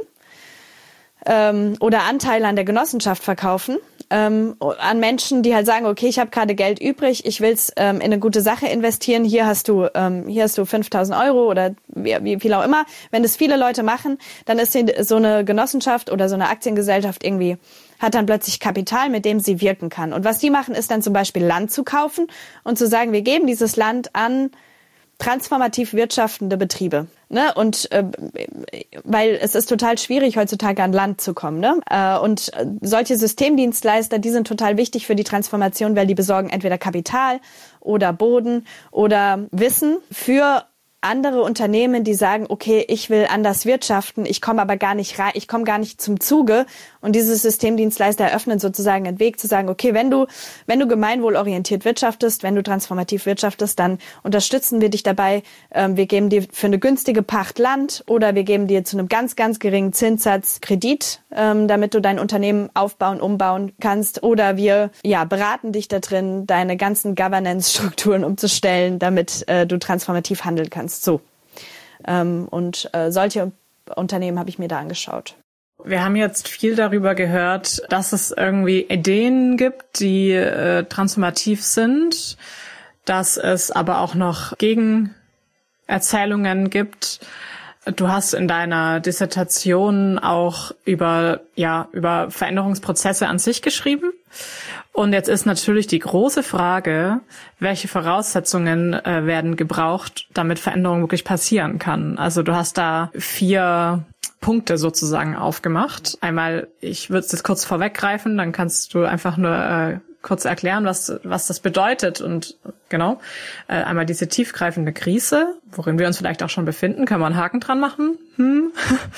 S1: ähm, oder Anteile an der Genossenschaft verkaufen. Ähm, an Menschen, die halt sagen, okay, ich habe gerade Geld übrig, ich will's ähm, in eine gute Sache investieren, hier hast du ähm, hier hast du fünftausend Euro oder wie, wie viel auch immer. Wenn das viele Leute machen, dann ist die, so eine Genossenschaft oder so eine Aktiengesellschaft irgendwie, hat dann plötzlich Kapital, mit dem sie wirken kann. Und was die machen, ist dann zum Beispiel Land zu kaufen und zu sagen, wir geben dieses Land an transformativ wirtschaftende Betriebe. Ne? Und äh, weil es ist total schwierig, heutzutage an Land zu kommen. Ne? Äh, und solche Systemdienstleister, die sind total wichtig für die Transformation, weil die besorgen entweder Kapital oder Boden oder Wissen für andere Unternehmen, die sagen, okay, ich will anders wirtschaften, ich komme aber gar nicht rein, ich komme gar nicht zum Zuge. Und diese Systemdienstleister eröffnen sozusagen einen Weg zu sagen, okay, wenn du, wenn du gemeinwohlorientiert wirtschaftest, wenn du transformativ wirtschaftest, dann unterstützen wir dich dabei. Ähm, wir geben dir für eine günstige Pacht Land oder wir geben dir zu einem ganz, ganz geringen Zinssatz Kredit, ähm, damit du dein Unternehmen aufbauen, umbauen kannst. Oder wir, ja, beraten dich da drin, deine ganzen Governance-Strukturen umzustellen, damit äh, du transformativ handeln kannst. So. Ähm, und äh, solche Unternehmen habe ich mir da angeschaut.
S3: Wir haben jetzt viel darüber gehört, dass es irgendwie Ideen gibt, die äh, transformativ sind, dass es aber auch noch Gegenerzählungen gibt. Du hast in deiner Dissertation auch über, ja, über Veränderungsprozesse an sich geschrieben. Und jetzt ist natürlich die große Frage, welche Voraussetzungen äh, werden gebraucht, damit Veränderung wirklich passieren kann. Also du hast da vier Punkte sozusagen aufgemacht. Einmal, ich würde es jetzt kurz vorweggreifen, dann kannst du einfach nur äh, kurz erklären, was was das bedeutet. Und genau, äh, einmal diese tiefgreifende Krise, worin wir uns vielleicht auch schon befinden, können wir einen Haken dran machen. Hm.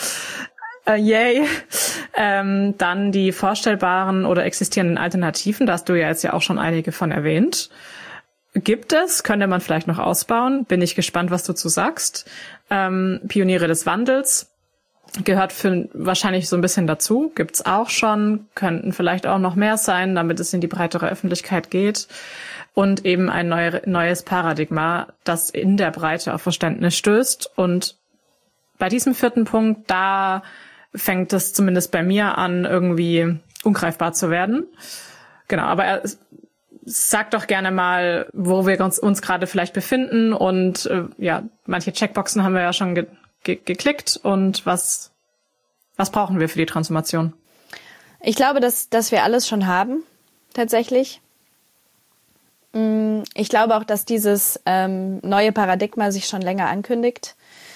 S3: Uh, yay. Ähm, dann die vorstellbaren oder existierenden Alternativen, da hast du ja jetzt ja auch schon einige von erwähnt. Gibt es, könnte man vielleicht noch ausbauen, bin ich gespannt, was du zu sagst. Ähm, Pioniere des Wandels gehört für wahrscheinlich so ein bisschen dazu, gibt's auch schon, könnten vielleicht auch noch mehr sein, damit es in die breitere Öffentlichkeit geht. Und eben ein neu, neues Paradigma, das in der Breite auf Verständnis stößt. Und bei diesem vierten Punkt, da fängt es zumindest bei mir an, irgendwie ungreifbar zu werden. Genau, aber er, sag doch gerne mal, wo wir uns, uns gerade vielleicht befinden. Und äh, ja, manche Checkboxen haben wir ja schon ge- ge- geklickt. Und was, was brauchen wir für die Transformation?
S1: Ich glaube, dass, dass wir alles schon haben, tatsächlich. Ich glaube auch, dass dieses ähm, neue Paradigma sich schon länger ankündigt.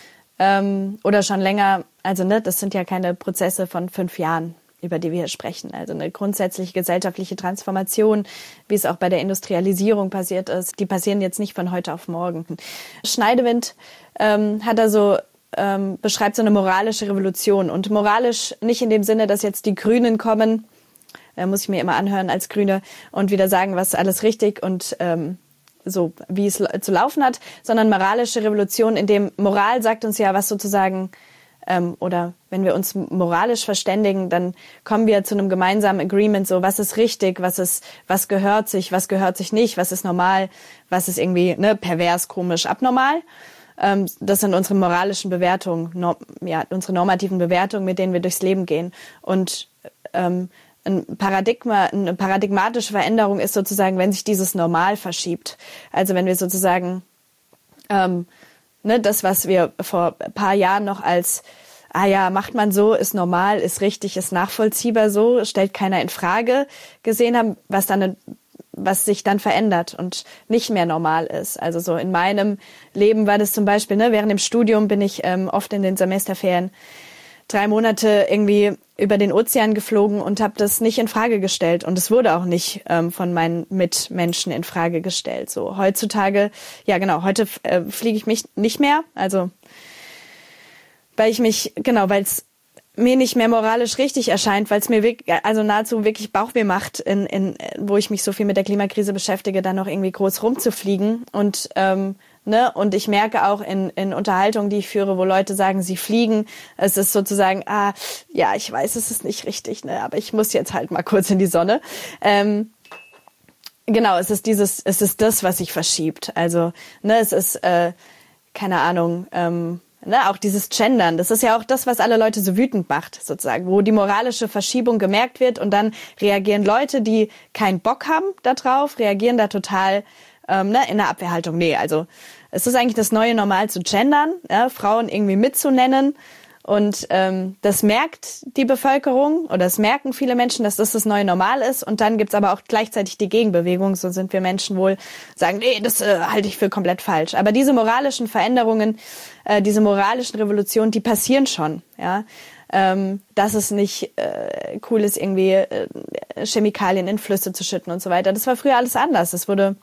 S1: Ähm, oder schon länger, also ne, das sind ja keine Prozesse von fünf Jahren, über die wir hier sprechen. Also eine grundsätzliche gesellschaftliche Transformation, wie es auch bei der Industrialisierung passiert ist, die passieren jetzt nicht von heute auf morgen. Schneidewind ähm, hat also ähm, beschreibt so eine moralische Revolution. Und moralisch nicht in dem Sinne, dass jetzt die Grünen kommen, äh, muss ich mir immer anhören als Grüne, und wieder sagen, was alles richtig und ähm, so wie es zu laufen hat, sondern moralische Revolution, in dem Moral sagt uns ja, was sozusagen, ähm, oder wenn wir uns moralisch verständigen, dann kommen wir zu einem gemeinsamen Agreement, so was ist richtig, was ist, was gehört sich, was gehört sich nicht, was ist normal, was ist irgendwie ne, pervers, komisch, abnormal. Ähm, das sind unsere moralischen Bewertungen, no, ja, unsere normativen Bewertungen, mit denen wir durchs Leben gehen. Und ähm, Ein Paradigma, eine paradigmatische Veränderung ist sozusagen, wenn sich dieses Normal verschiebt. Also wenn wir sozusagen ähm, ne, das, was wir vor ein paar Jahren noch als, ah ja, macht man so, ist normal, ist richtig, ist nachvollziehbar so, stellt keiner in Frage gesehen haben, was dann, was sich dann verändert und nicht mehr normal ist. Also so in meinem Leben war das zum Beispiel, ne, während dem Studium bin ich ähm, oft in den Semesterferien drei Monate irgendwie über den Ozean geflogen und habe das nicht in Frage gestellt. Und es wurde auch nicht ähm, von meinen Mitmenschen in Frage gestellt. So heutzutage, ja genau, heute äh, fliege ich mich nicht mehr. Also weil ich mich, genau, weil es mir nicht mehr moralisch richtig erscheint, weil es mir wirklich, also nahezu wirklich Bauchweh macht, in, in, wo ich mich so viel mit der Klimakrise beschäftige, dann noch irgendwie groß rumzufliegen. Und ähm, Ne? Und ich merke auch in, in Unterhaltungen, die ich führe, wo Leute sagen, sie fliegen, es ist sozusagen, ah, ja, ich weiß, es ist nicht richtig, ne, aber ich muss jetzt halt mal kurz in die Sonne. Ähm, genau, es ist dieses, es ist das, was sich verschiebt. Also, ne, es ist, äh, keine Ahnung, ähm, ne, auch dieses Gendern, das ist ja auch das, was alle Leute so wütend macht, sozusagen, wo die moralische Verschiebung gemerkt wird und dann reagieren Leute, die keinen Bock haben da drauf, reagieren da total Ähm, ne, in der Abwehrhaltung. Nee, also es ist eigentlich das neue Normal zu gendern, ja, Frauen irgendwie mitzunennen und ähm, das merkt die Bevölkerung oder das merken viele Menschen, dass das das neue Normal ist und dann gibt's aber auch gleichzeitig die Gegenbewegung, so sind wir Menschen wohl, sagen, nee, das äh, halte ich für komplett falsch. Aber diese moralischen Veränderungen, äh, diese moralischen Revolutionen, die passieren schon, ja. Ähm, dass es nicht äh, cool ist, irgendwie äh, Chemikalien in Flüsse zu schütten und so weiter. Das war früher alles anders. Das wurde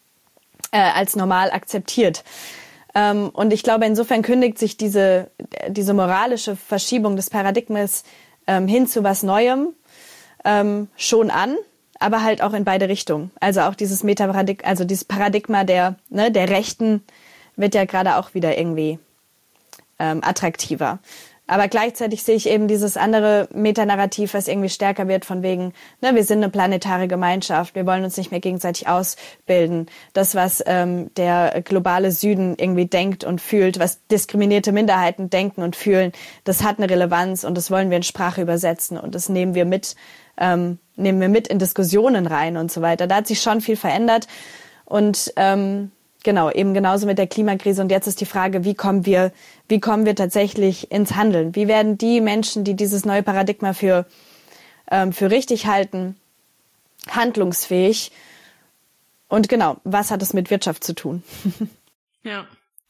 S1: als normal akzeptiert. Ähm, und ich glaube, insofern kündigt sich diese, diese moralische Verschiebung des Paradigmas ähm, hin zu was Neuem ähm, schon an, aber halt auch in beide Richtungen. Also auch dieses Metaparadigma, also dieses Paradigma der, ne, der Rechten wird ja gerade auch wieder irgendwie ähm, attraktiver. Aber gleichzeitig sehe ich eben dieses andere Metanarrativ, was irgendwie stärker wird von wegen, ne, wir sind eine planetare Gemeinschaft, wir wollen uns nicht mehr gegenseitig ausbilden. Das, was ähm, der globale Süden irgendwie denkt und fühlt, was diskriminierte Minderheiten denken und fühlen, das hat eine Relevanz und das wollen wir in Sprache übersetzen und das nehmen wir mit, ähm, nehmen wir mit in Diskussionen rein und so weiter. Da hat sich schon viel verändert und ähm, Genau, eben genauso mit der Klimakrise. Und jetzt ist die Frage, wie kommen wir, wie kommen wir tatsächlich ins Handeln? Wie werden die Menschen, die dieses neue Paradigma für, ähm, für richtig halten, handlungsfähig? Und genau, was hat es mit Wirtschaft zu tun?
S4: Ja.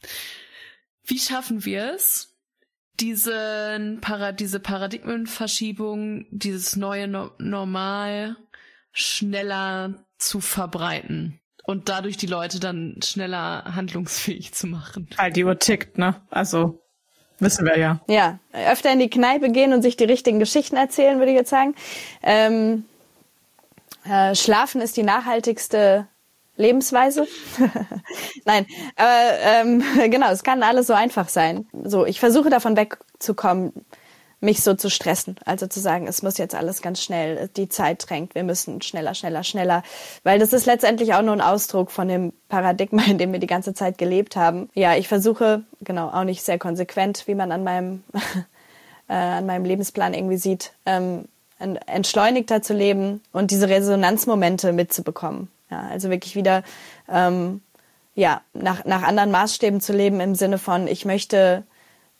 S4: Wie schaffen wir es, diesen Para- diese Paradigmenverschiebung, dieses neue no- Normal schneller zu verbreiten? Und dadurch die Leute dann schneller handlungsfähig zu machen.
S3: Weil die Uhr tickt, ne? Also, wissen wir ja.
S1: Ja, öfter in die Kneipe gehen und sich die richtigen Geschichten erzählen, würde ich jetzt sagen. Ähm, äh, Schlafen ist die nachhaltigste Lebensweise. Nein, aber ähm, genau, es kann alles so einfach sein. So, ich versuche davon wegzukommen, mich so zu stressen. Also zu sagen, es muss jetzt alles ganz schnell, die Zeit drängt, wir müssen schneller, schneller, schneller. Weil das ist letztendlich auch nur ein Ausdruck von dem Paradigma, in dem wir die ganze Zeit gelebt haben. Ja, ich versuche, genau, auch nicht sehr konsequent, wie man an meinem, äh, an meinem Lebensplan irgendwie sieht, ähm, entschleunigter zu leben und diese Resonanzmomente mitzubekommen. Ja, also wirklich wieder ähm, ja, nach, nach anderen Maßstäben zu leben im Sinne von, ich möchte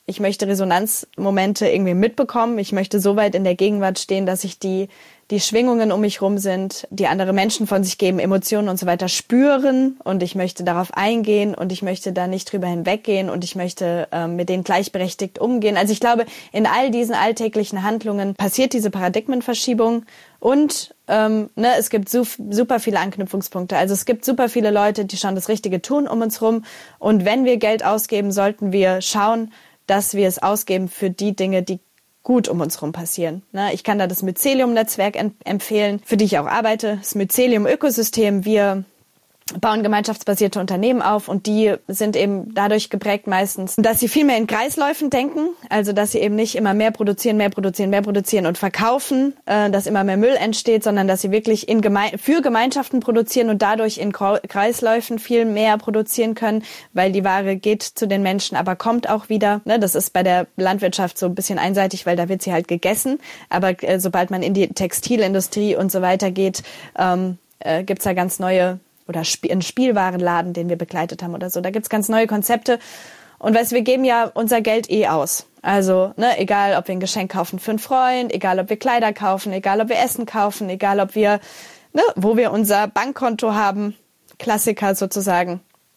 S1: ich möchte Resonanzmomente irgendwie mitbekommen. Ich möchte so weit in der Gegenwart stehen, dass ich die die Schwingungen um mich rum sind, die andere Menschen von sich geben, Emotionen und so weiter spüren, und ich möchte darauf eingehen und ich möchte da nicht drüber hinweggehen und ich möchte ähm, mit denen gleichberechtigt umgehen. Also ich glaube, in all diesen alltäglichen Handlungen passiert diese Paradigmenverschiebung und ähm, ne, es gibt su- super viele Anknüpfungspunkte. Also es gibt super viele Leute, die schon das Richtige tun um uns rum, und wenn wir Geld ausgeben, sollten wir schauen, dass wir es ausgeben für die Dinge, die gut um uns rum passieren. Ich kann da das Mycelium-Netzwerk empfehlen, für die ich auch arbeite. Das Mycelium-Ökosystem. Wir bauen gemeinschaftsbasierte Unternehmen auf und die sind eben dadurch geprägt meistens, dass sie viel mehr in Kreisläufen denken, also dass sie eben nicht immer mehr produzieren, mehr produzieren, mehr produzieren und verkaufen, äh, dass immer mehr Müll entsteht, sondern dass sie wirklich in Geme- für Gemeinschaften produzieren und dadurch in Kreisläufen viel mehr produzieren können, weil die Ware geht zu den Menschen, aber kommt auch wieder. Ne, das ist bei der Landwirtschaft so ein bisschen einseitig, weil da wird sie halt gegessen, aber äh, sobald man in die Textilindustrie und so weiter geht, ähm, äh, gibt's da ganz neue oder ein Spielwarenladen, den wir begleitet haben oder so. Da gibt's ganz neue Konzepte. Und weißt, wir geben ja unser Geld eh aus. Also, ne, egal, ob wir ein Geschenk kaufen für einen Freund, egal, ob wir Kleider kaufen, egal, ob wir Essen kaufen, egal, ob wir, ne, wo wir unser Bankkonto haben, Klassiker sozusagen.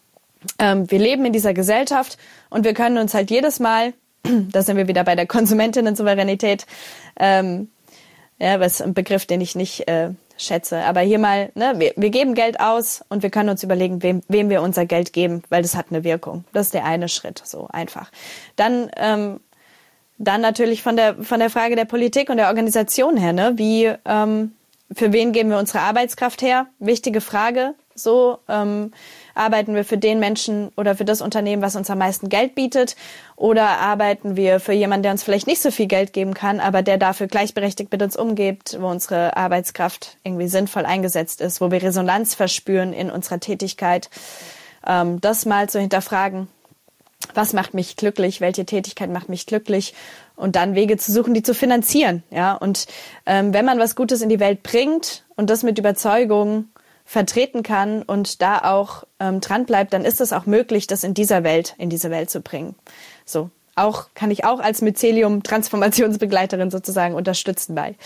S1: Ähm, wir leben in dieser Gesellschaft und wir können uns halt jedes Mal, da sind wir wieder bei der Konsumentinnen-Souveränität, ähm, ja, was ein Begriff, den ich nicht äh, schätze. Aber hier mal, ne, wir, wir geben Geld aus und wir können uns überlegen, wem, wem wir unser Geld geben, weil das hat eine Wirkung. Das ist der eine Schritt, so einfach. Dann, ähm, dann natürlich von der von der Frage der Politik und der Organisation her, ne, wie ähm, für wen geben wir unsere Arbeitskraft her? Wichtige Frage. So ähm, arbeiten wir für den Menschen oder für das Unternehmen, was uns am meisten Geld bietet, oder arbeiten wir für jemanden, der uns vielleicht nicht so viel Geld geben kann, aber der dafür gleichberechtigt mit uns umgeht, wo unsere Arbeitskraft irgendwie sinnvoll eingesetzt ist, wo wir Resonanz verspüren in unserer Tätigkeit. Ähm, das mal zu hinterfragen, was macht mich glücklich, welche Tätigkeit macht mich glücklich, und dann Wege zu suchen, die zu finanzieren. Ja, und ähm, wenn man was Gutes in die Welt bringt und das mit Überzeugung vertreten kann und da auch ähm, dran bleibt, dann ist es auch möglich, das in dieser Welt, in diese Welt zu bringen. So, auch kann ich auch als Mycelium-Transformationsbegleiterin sozusagen unterstützen bei.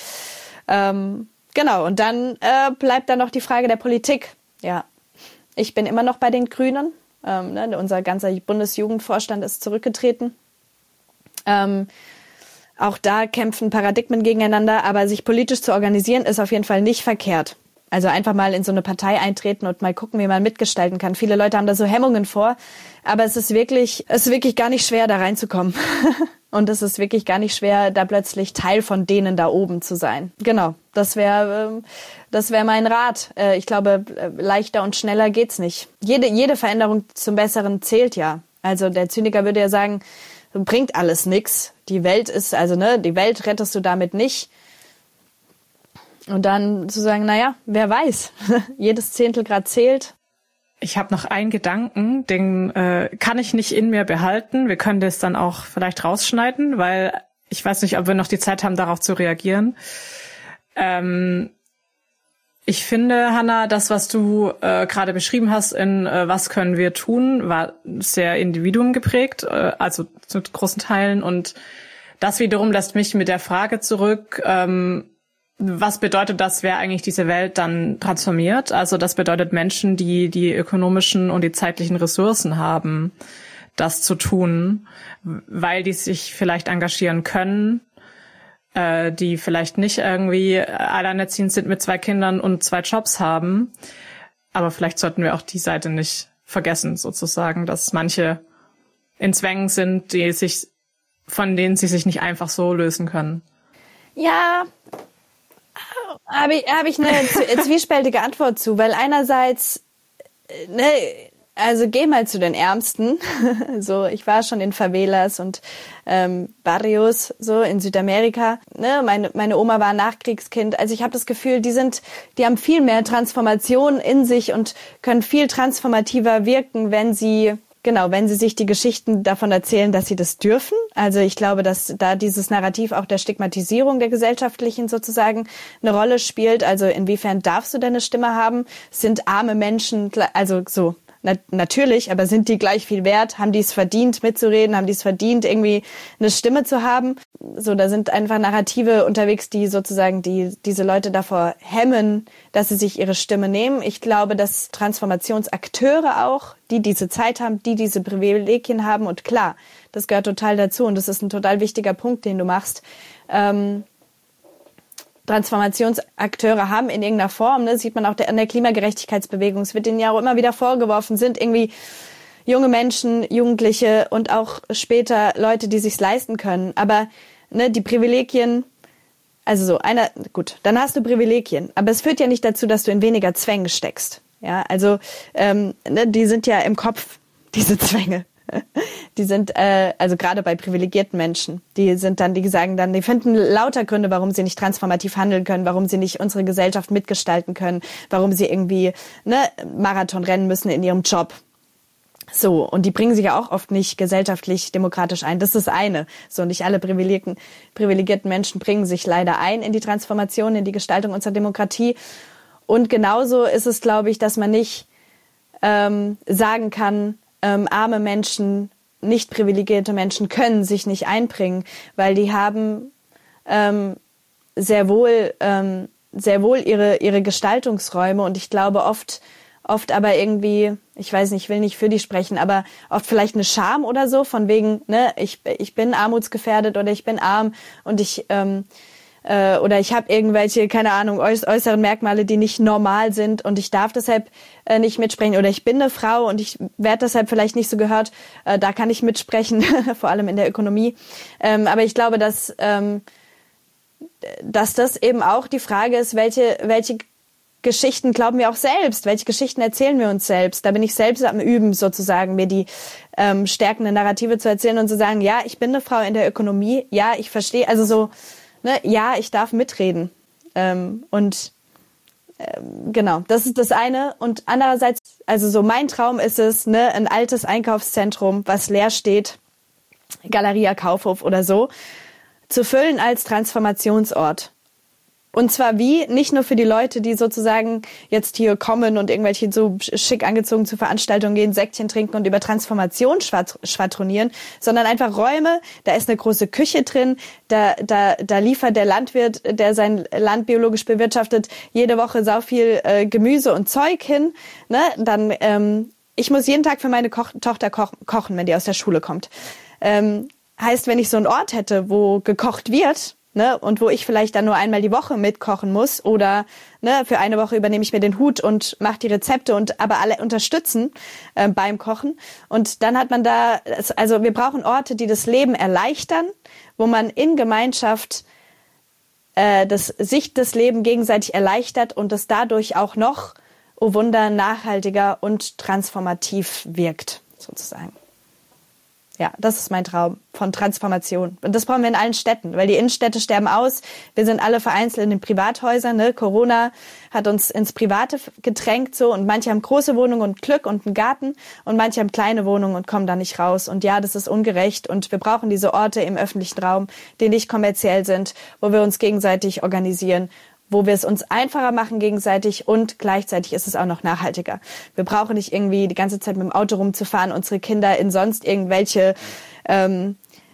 S1: Ähm, genau, und dann äh, bleibt dann noch die Frage der Politik. Ja, ich bin immer noch bei den Grünen. Ähm, ne, unser ganzer Bundesjugendvorstand ist zurückgetreten. Ähm, auch da kämpfen Paradigmen gegeneinander, aber sich politisch zu organisieren ist auf jeden Fall nicht verkehrt. Also einfach mal in so eine Partei eintreten und mal gucken, wie man mitgestalten kann. Viele Leute haben da so Hemmungen vor, aber es ist wirklich, es ist wirklich gar nicht schwer, da reinzukommen. Und es ist wirklich gar nicht schwer, da plötzlich Teil von denen da oben zu sein. Genau, das wäre, das wäre mein Rat. Ich glaube, leichter und schneller geht's nicht. Jede, jede Veränderung zum Besseren zählt ja. Also der Zyniker würde ja sagen, bringt alles nix. Die Welt ist, also ne, die Welt rettest du damit nicht. Und dann zu sagen, naja, wer weiß, jedes Zehntelgrad zählt.
S3: Ich habe noch einen Gedanken, den äh, kann ich nicht in mir behalten. Wir können das dann auch vielleicht rausschneiden, weil ich weiß nicht, ob wir noch die Zeit haben, darauf zu reagieren. Ähm, ich finde, Hannah, das, was du äh, gerade beschrieben hast in äh, Was können wir tun, war sehr Individuum geprägt, äh, also zu großen Teilen. Und das wiederum lässt mich mit der Frage zurück, ähm, was bedeutet das, wer eigentlich diese Welt dann transformiert? Also das bedeutet Menschen, die die ökonomischen und die zeitlichen Ressourcen haben, das zu tun, weil die sich vielleicht engagieren können, äh, die vielleicht nicht irgendwie alleinerziehend sind mit zwei Kindern und zwei Jobs haben. Aber vielleicht sollten wir auch die Seite nicht vergessen, sozusagen, dass manche in Zwängen sind, die sich, von denen sie sich nicht einfach so lösen können.
S1: Ja, habe ich, hab ich eine zwiespältige Antwort zu, weil einerseits, ne, also geh mal zu den Ärmsten. So, ich war schon in Favelas und ähm, Barrios so in Südamerika. Ne, meine meine Oma war ein Nachkriegskind. Also ich habe das Gefühl, die sind, die haben viel mehr Transformation in sich und können viel transformativer wirken, wenn sie Genau, wenn sie sich die Geschichten davon erzählen, dass sie das dürfen. Also ich glaube, dass da dieses Narrativ auch der Stigmatisierung der gesellschaftlichen sozusagen eine Rolle spielt. Also inwiefern darfst du deine Stimme haben? Sind arme Menschen, also so Na, natürlich, aber sind die gleich viel wert? Haben die es verdient, mitzureden? Haben die es verdient, irgendwie eine Stimme zu haben? So, da sind einfach Narrative unterwegs, die sozusagen die diese Leute davor hemmen, dass sie sich ihre Stimme nehmen. Ich glaube, dass Transformationsakteure auch, die diese Zeit haben, die diese Privilegien haben, und klar, das gehört total dazu und das ist ein total wichtiger Punkt, den du machst. Ähm, Transformationsakteure haben in irgendeiner Form, ne, sieht man auch an der Klimagerechtigkeitsbewegung, es wird ihnen ja auch immer wieder vorgeworfen, sind irgendwie junge Menschen, Jugendliche und auch später Leute, die sich's leisten können. Aber ne, die Privilegien, also so einer, gut, dann hast du Privilegien, aber es führt ja nicht dazu, dass du in weniger Zwängen steckst. Ja, also ähm, ne, die sind ja im Kopf, diese Zwänge. Die sind, äh, also gerade bei privilegierten Menschen, die sind dann, die sagen dann, die finden lauter Gründe, warum sie nicht transformativ handeln können, warum sie nicht unsere Gesellschaft mitgestalten können, warum sie irgendwie ne, Marathon rennen müssen in ihrem Job. So, und die bringen sich ja auch oft nicht gesellschaftlich demokratisch ein. Das ist das eine. So, nicht alle privilegierten, privilegierten Menschen bringen sich leider ein in die Transformation, in die Gestaltung unserer Demokratie. Und genauso ist es, glaube ich, dass man nicht ähm, sagen kann, Ähm, arme Menschen, nicht privilegierte Menschen können sich nicht einbringen, weil die haben ähm, sehr wohl ähm, sehr wohl ihre ihre Gestaltungsräume und ich glaube oft oft aber irgendwie, ich weiß nicht, ich will nicht für die sprechen, aber oft vielleicht eine Scham oder so von wegen, ne, ich ich bin armutsgefährdet oder ich bin arm und ich ähm, äh, oder ich habe irgendwelche, keine Ahnung, äuß- äußeren Merkmale, die nicht normal sind und ich darf deshalb äh, nicht mitsprechen oder ich bin eine Frau und ich werde deshalb vielleicht nicht so gehört, äh, da kann ich mitsprechen, vor allem in der Ökonomie. Ähm, aber ich glaube, dass ähm, dass das eben auch die Frage ist, welche welche Geschichten glauben wir auch selbst, welche Geschichten erzählen wir uns selbst. Da bin ich selbst am Üben sozusagen, mir die ähm, stärkende Narrative zu erzählen und zu sagen, ja, ich bin eine Frau in der Ökonomie, ja, ich verstehe, also so, ne, ja, ich darf mitreden. Ähm, und ähm, genau, das ist das eine. Und andererseits, also so mein Traum ist es, ne, ein altes Einkaufszentrum, was leer steht, Galeria Kaufhof oder so, zu füllen als Transformationsort. Und zwar wie? Nicht nur für die Leute, die sozusagen jetzt hier kommen und irgendwelche so schick angezogen zu Veranstaltungen gehen, Säckchen trinken und über Transformation schwadronieren, sondern einfach Räume, da ist eine große Küche drin, da, da, da liefert der Landwirt, der sein Land biologisch bewirtschaftet, jede Woche sau viel äh, Gemüse und Zeug hin. Ne? Dann, ähm, ich muss jeden Tag für meine Ko- Tochter ko- kochen, wenn die aus der Schule kommt. Ähm, heißt, wenn ich so einen Ort hätte, wo gekocht wird, ne, und wo ich vielleicht dann nur einmal die Woche mitkochen muss oder ne, für eine Woche übernehme ich mir den Hut und mache die Rezepte und aber alle unterstützen äh, beim Kochen. Und dann hat man da, also wir brauchen Orte, die das Leben erleichtern, wo man in Gemeinschaft äh, das, sich das Leben gegenseitig erleichtert und das dadurch auch noch, oh Wunder, nachhaltiger und transformativ wirkt, sozusagen. Ja, das ist mein Traum von Transformation. Und das brauchen wir in allen Städten, weil die Innenstädte sterben aus. Wir sind alle vereinzelt in den Privathäusern. Ne? Corona hat uns ins Private gedrängt so und manche haben große Wohnungen und Glück und einen Garten und manche haben kleine Wohnungen und kommen da nicht raus. Und ja, das ist ungerecht und wir brauchen diese Orte im öffentlichen Raum, die nicht kommerziell sind, wo wir uns gegenseitig organisieren, wo wir es uns einfacher machen gegenseitig und gleichzeitig ist es auch noch nachhaltiger. Wir brauchen nicht irgendwie die ganze Zeit mit dem Auto rumzufahren, unsere Kinder in sonst irgendwelche ähm,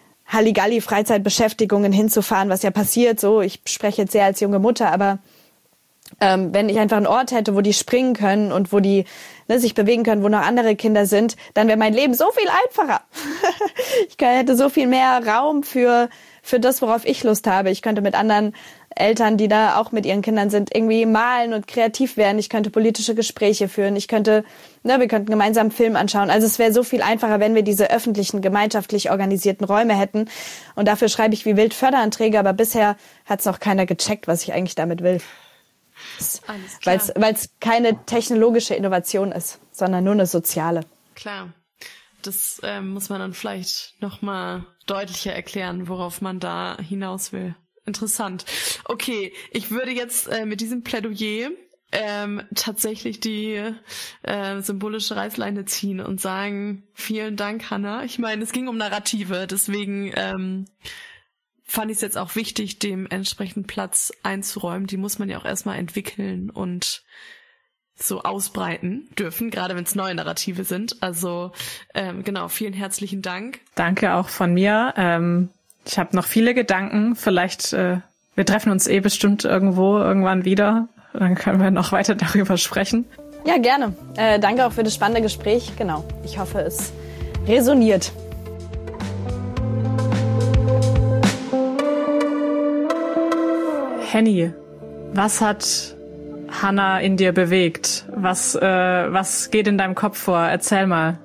S1: Halligalli-Freizeitbeschäftigungen hinzufahren, was ja passiert. So, ich spreche jetzt sehr als junge Mutter, aber ähm, wenn ich einfach einen Ort hätte, wo die springen können und wo die ne, sich bewegen können, wo noch andere Kinder sind, dann wäre mein Leben so viel einfacher. Ich hätte so viel mehr Raum für für das, worauf ich Lust habe. Ich könnte mit anderen Eltern, die da auch mit ihren Kindern sind, irgendwie malen und kreativ werden. Ich könnte politische Gespräche führen. Ich könnte, ne, wir könnten gemeinsam einen Film anschauen. Also es wäre so viel einfacher, wenn wir diese öffentlichen, gemeinschaftlich organisierten Räume hätten. Und dafür schreibe ich wie wild Förderanträge, aber bisher hat es noch keiner gecheckt, was ich eigentlich damit will. Weil es keine technologische Innovation ist, sondern nur eine soziale.
S4: Klar. Das ähm, muss man dann vielleicht nochmal deutlicher erklären, worauf man da hinaus will. Interessant. Okay, ich würde jetzt äh, mit diesem Plädoyer ähm, tatsächlich die äh, symbolische Reißleine ziehen und sagen, vielen Dank, Hannah. Ich meine, es ging um Narrative, deswegen ähm, fand ich es jetzt auch wichtig, dem entsprechenden Platz einzuräumen. Die muss man ja auch erstmal entwickeln und so ausbreiten dürfen, gerade wenn es neue Narrative sind. Also ähm, genau, vielen herzlichen Dank.
S3: Danke auch von mir. Ähm, ich habe noch viele Gedanken. Vielleicht, äh, wir treffen uns eh bestimmt irgendwo irgendwann wieder. Dann können wir noch weiter darüber sprechen.
S1: Ja, gerne. Äh, danke auch für das spannende Gespräch. Genau, ich hoffe, es resoniert.
S3: Henny, was hat Hannah in dir bewegt? Was, äh, was geht in deinem Kopf vor? Erzähl mal.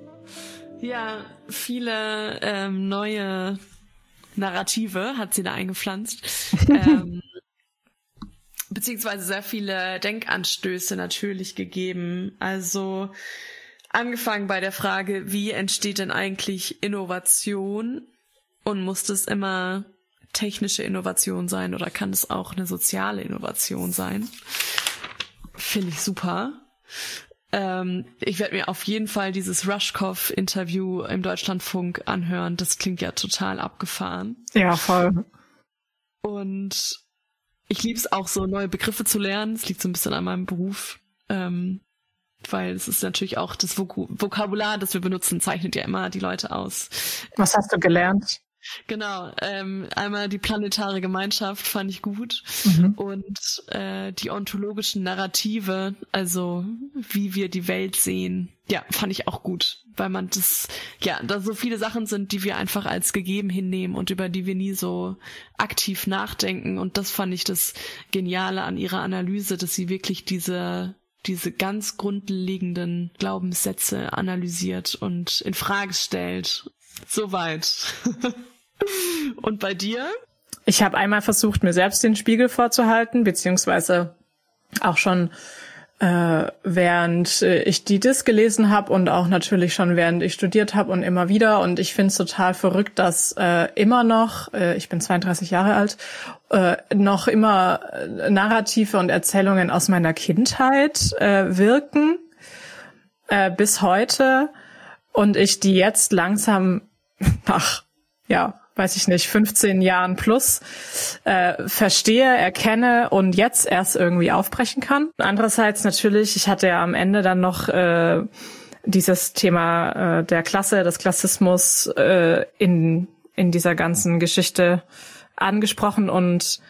S4: Ja, viele ähm, neue Narrative hat sie da eingepflanzt. ähm, beziehungsweise sehr viele Denkanstöße natürlich gegeben. Also angefangen bei der Frage, wie entsteht denn eigentlich Innovation? Und muss das immer technische Innovation sein oder kann es auch eine soziale Innovation sein? Finde ich super. Ähm, ich werde mir auf jeden Fall dieses Rushkoff-Interview im Deutschlandfunk anhören. Das klingt ja total abgefahren.
S3: Ja, voll.
S4: Und ich liebe es auch so, neue Begriffe zu lernen. Es liegt so ein bisschen an meinem Beruf. Ähm, weil es ist natürlich auch das Vok- Vokabular, das wir benutzen, zeichnet ja immer die Leute aus.
S3: Was hast du gelernt?
S4: Genau, ähm, einmal die planetare Gemeinschaft fand ich gut
S3: Mhm.
S4: und äh, die ontologischen Narrative, also wie wir die Welt sehen, ja, fand ich auch gut, weil man das, ja, da so viele Sachen sind, die wir einfach als gegeben hinnehmen und über die wir nie so aktiv nachdenken und das fand ich das Geniale an ihrer Analyse, dass sie wirklich diese diese ganz grundlegenden Glaubenssätze analysiert und in Frage stellt. Soweit. Und bei dir?
S3: Ich habe einmal versucht, mir selbst den Spiegel vorzuhalten, beziehungsweise auch schon äh, während äh, ich die Dis gelesen habe und auch natürlich schon während ich studiert habe und immer wieder. Und ich finde es total verrückt, dass äh, immer noch, äh, ich bin zweiunddreißig Jahre alt, äh, noch immer äh, Narrative und Erzählungen aus meiner Kindheit äh, wirken äh, bis heute und ich die jetzt langsam nach, ja, weiß ich nicht, fünfzehn Jahren plus, äh, verstehe, erkenne und jetzt erst irgendwie aufbrechen kann. Andererseits natürlich, ich hatte ja am Ende dann noch äh, dieses Thema äh, der Klasse, des Klassismus äh, in in dieser ganzen Geschichte angesprochen und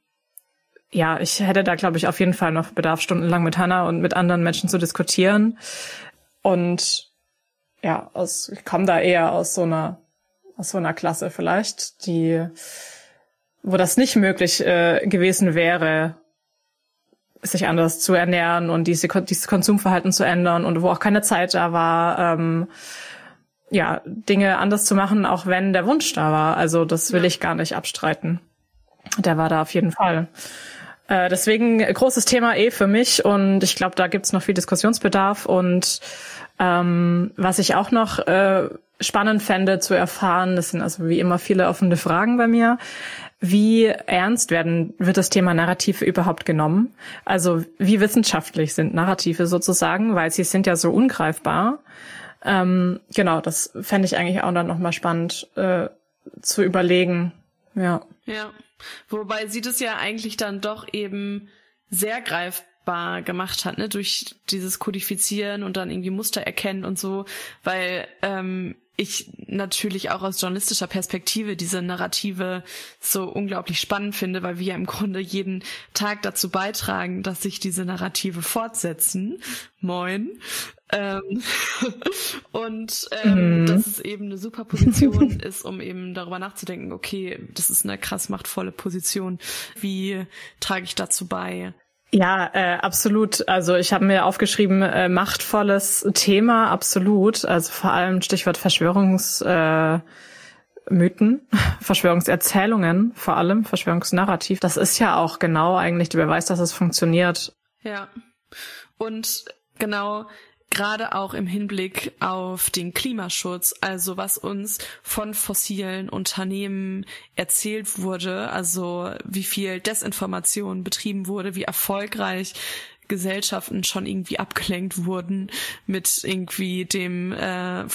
S3: ja, ich hätte da, glaube ich, auf jeden Fall noch Bedarf, stundenlang mit Hannah und mit anderen Menschen zu diskutieren. Und ja, aus, ich komme da eher aus so einer aus so einer Klasse vielleicht, die, wo das nicht möglich äh, gewesen wäre, sich anders zu ernähren und diese, dieses Konsumverhalten zu ändern und wo auch keine Zeit da war, ähm, ja, Dinge anders zu machen, auch wenn der Wunsch da war. Also das will ich gar nicht abstreiten. Der war da auf jeden Fall. Äh, deswegen großes Thema eh für mich und ich glaube, da gibt's noch viel Diskussionsbedarf und ähm, was ich auch noch äh, spannend fände zu erfahren, das sind also wie immer viele offene Fragen bei mir, wie ernst werden wird das Thema Narrative überhaupt genommen? Also wie wissenschaftlich sind Narrative sozusagen, weil sie sind ja so ungreifbar. Ähm, genau, das fände ich eigentlich auch dann nochmal spannend äh, zu überlegen. Ja.
S4: Ja, wobei sie das ja eigentlich dann doch eben sehr greifbar gemacht hat, ne, durch dieses Kodifizieren und dann irgendwie Muster erkennen und so, weil ähm, ich natürlich auch aus journalistischer Perspektive diese Narrative so unglaublich spannend finde, weil wir ja im Grunde jeden Tag dazu beitragen, dass sich diese Narrative fortsetzen. Moin. Ähm, und ähm,
S3: Mhm.
S4: dass es eben eine super Position ist, um eben darüber nachzudenken, okay, das ist eine krass machtvolle Position. Wie trage ich dazu bei?
S3: Ja, äh, absolut. Also ich habe mir aufgeschrieben, äh, machtvolles Thema, absolut. Also vor allem Stichwort Verschwörungsmythen, äh, Mythen, Verschwörungserzählungen, vor allem Verschwörungsnarrativ. Das ist ja auch genau eigentlich der Beweis, dass es funktioniert.
S4: Ja, und genau, gerade auch im Hinblick auf den Klimaschutz, also was uns von fossilen Unternehmen erzählt wurde, also wie viel Desinformation betrieben wurde, wie erfolgreich Gesellschaften schon irgendwie abgelenkt wurden mit irgendwie dem äh,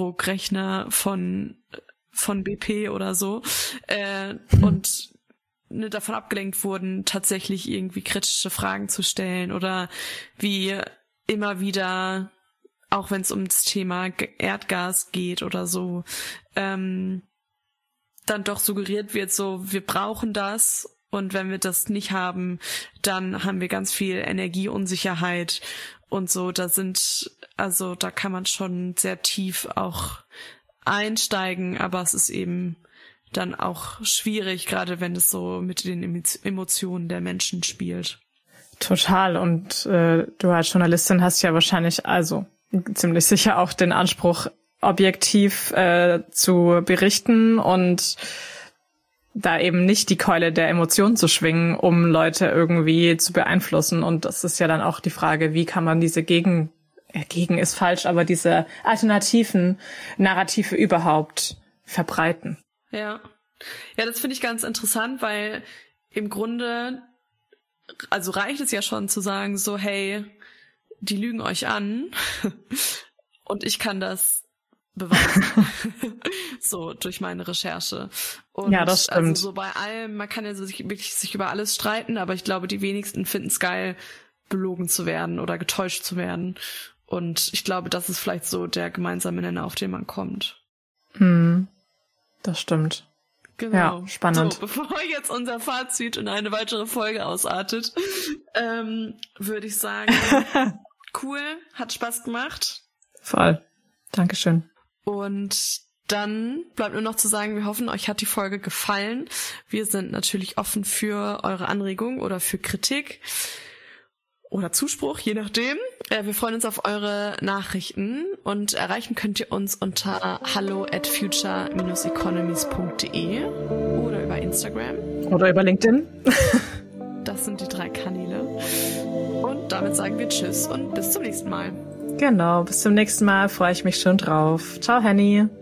S4: Fußabdruckrechner von von B P oder so. Äh, und ne, davon abgelenkt wurden, tatsächlich irgendwie kritische Fragen zu stellen oder wie immer wieder, auch wenn es um das Thema Erdgas geht oder so, ähm, dann doch suggeriert wird, so, wir brauchen das und wenn wir das nicht haben, dann haben wir ganz viel Energieunsicherheit und so. Da sind, also da kann man schon sehr tief auch einsteigen, aber es ist eben dann auch schwierig, gerade wenn es so mit den Emotionen der Menschen spielt.
S3: Total. Und äh, du als Journalistin hast ja wahrscheinlich also ziemlich sicher auch den Anspruch, objektiv äh, zu berichten und da eben nicht die Keule der Emotionen zu schwingen, um Leute irgendwie zu beeinflussen. Und das ist ja dann auch die Frage, wie kann man diese Gegen, äh, Gegen ist falsch, aber diese alternativen Narrative überhaupt verbreiten.
S4: Ja, ja, das finde ich ganz interessant, weil im Grunde, also reicht es ja schon zu sagen, so, hey, die lügen euch an und ich kann das beweisen. So, durch meine Recherche. Und
S3: ja, das stimmt.
S4: Also so bei allem, man kann ja so sich, wirklich sich über alles streiten, aber ich glaube, die wenigsten finden es geil, belogen zu werden oder getäuscht zu werden. Und ich glaube, das ist vielleicht so der gemeinsame Nenner, auf den man kommt.
S3: Hm. Das stimmt.
S4: Genau.
S3: Ja, spannend.
S4: So, bevor jetzt unser Fazit in eine weitere Folge ausartet, ähm, würde ich sagen, cool, hat Spaß gemacht.
S3: Voll. Dankeschön.
S4: Und dann bleibt nur noch zu sagen, wir hoffen, euch hat die Folge gefallen. Wir sind natürlich offen für eure Anregungen oder für Kritik. Oder Zuspruch, je nachdem. Äh, wir freuen uns auf eure Nachrichten und erreichen könnt ihr uns unter hallo at future dash economies punkt de oder über Instagram.
S3: Oder über LinkedIn.
S4: Das sind die drei Kanäle. Und damit sagen wir Tschüss und bis zum nächsten Mal.
S3: Genau, bis zum nächsten Mal. Freue ich mich schon drauf. Ciao, Henny.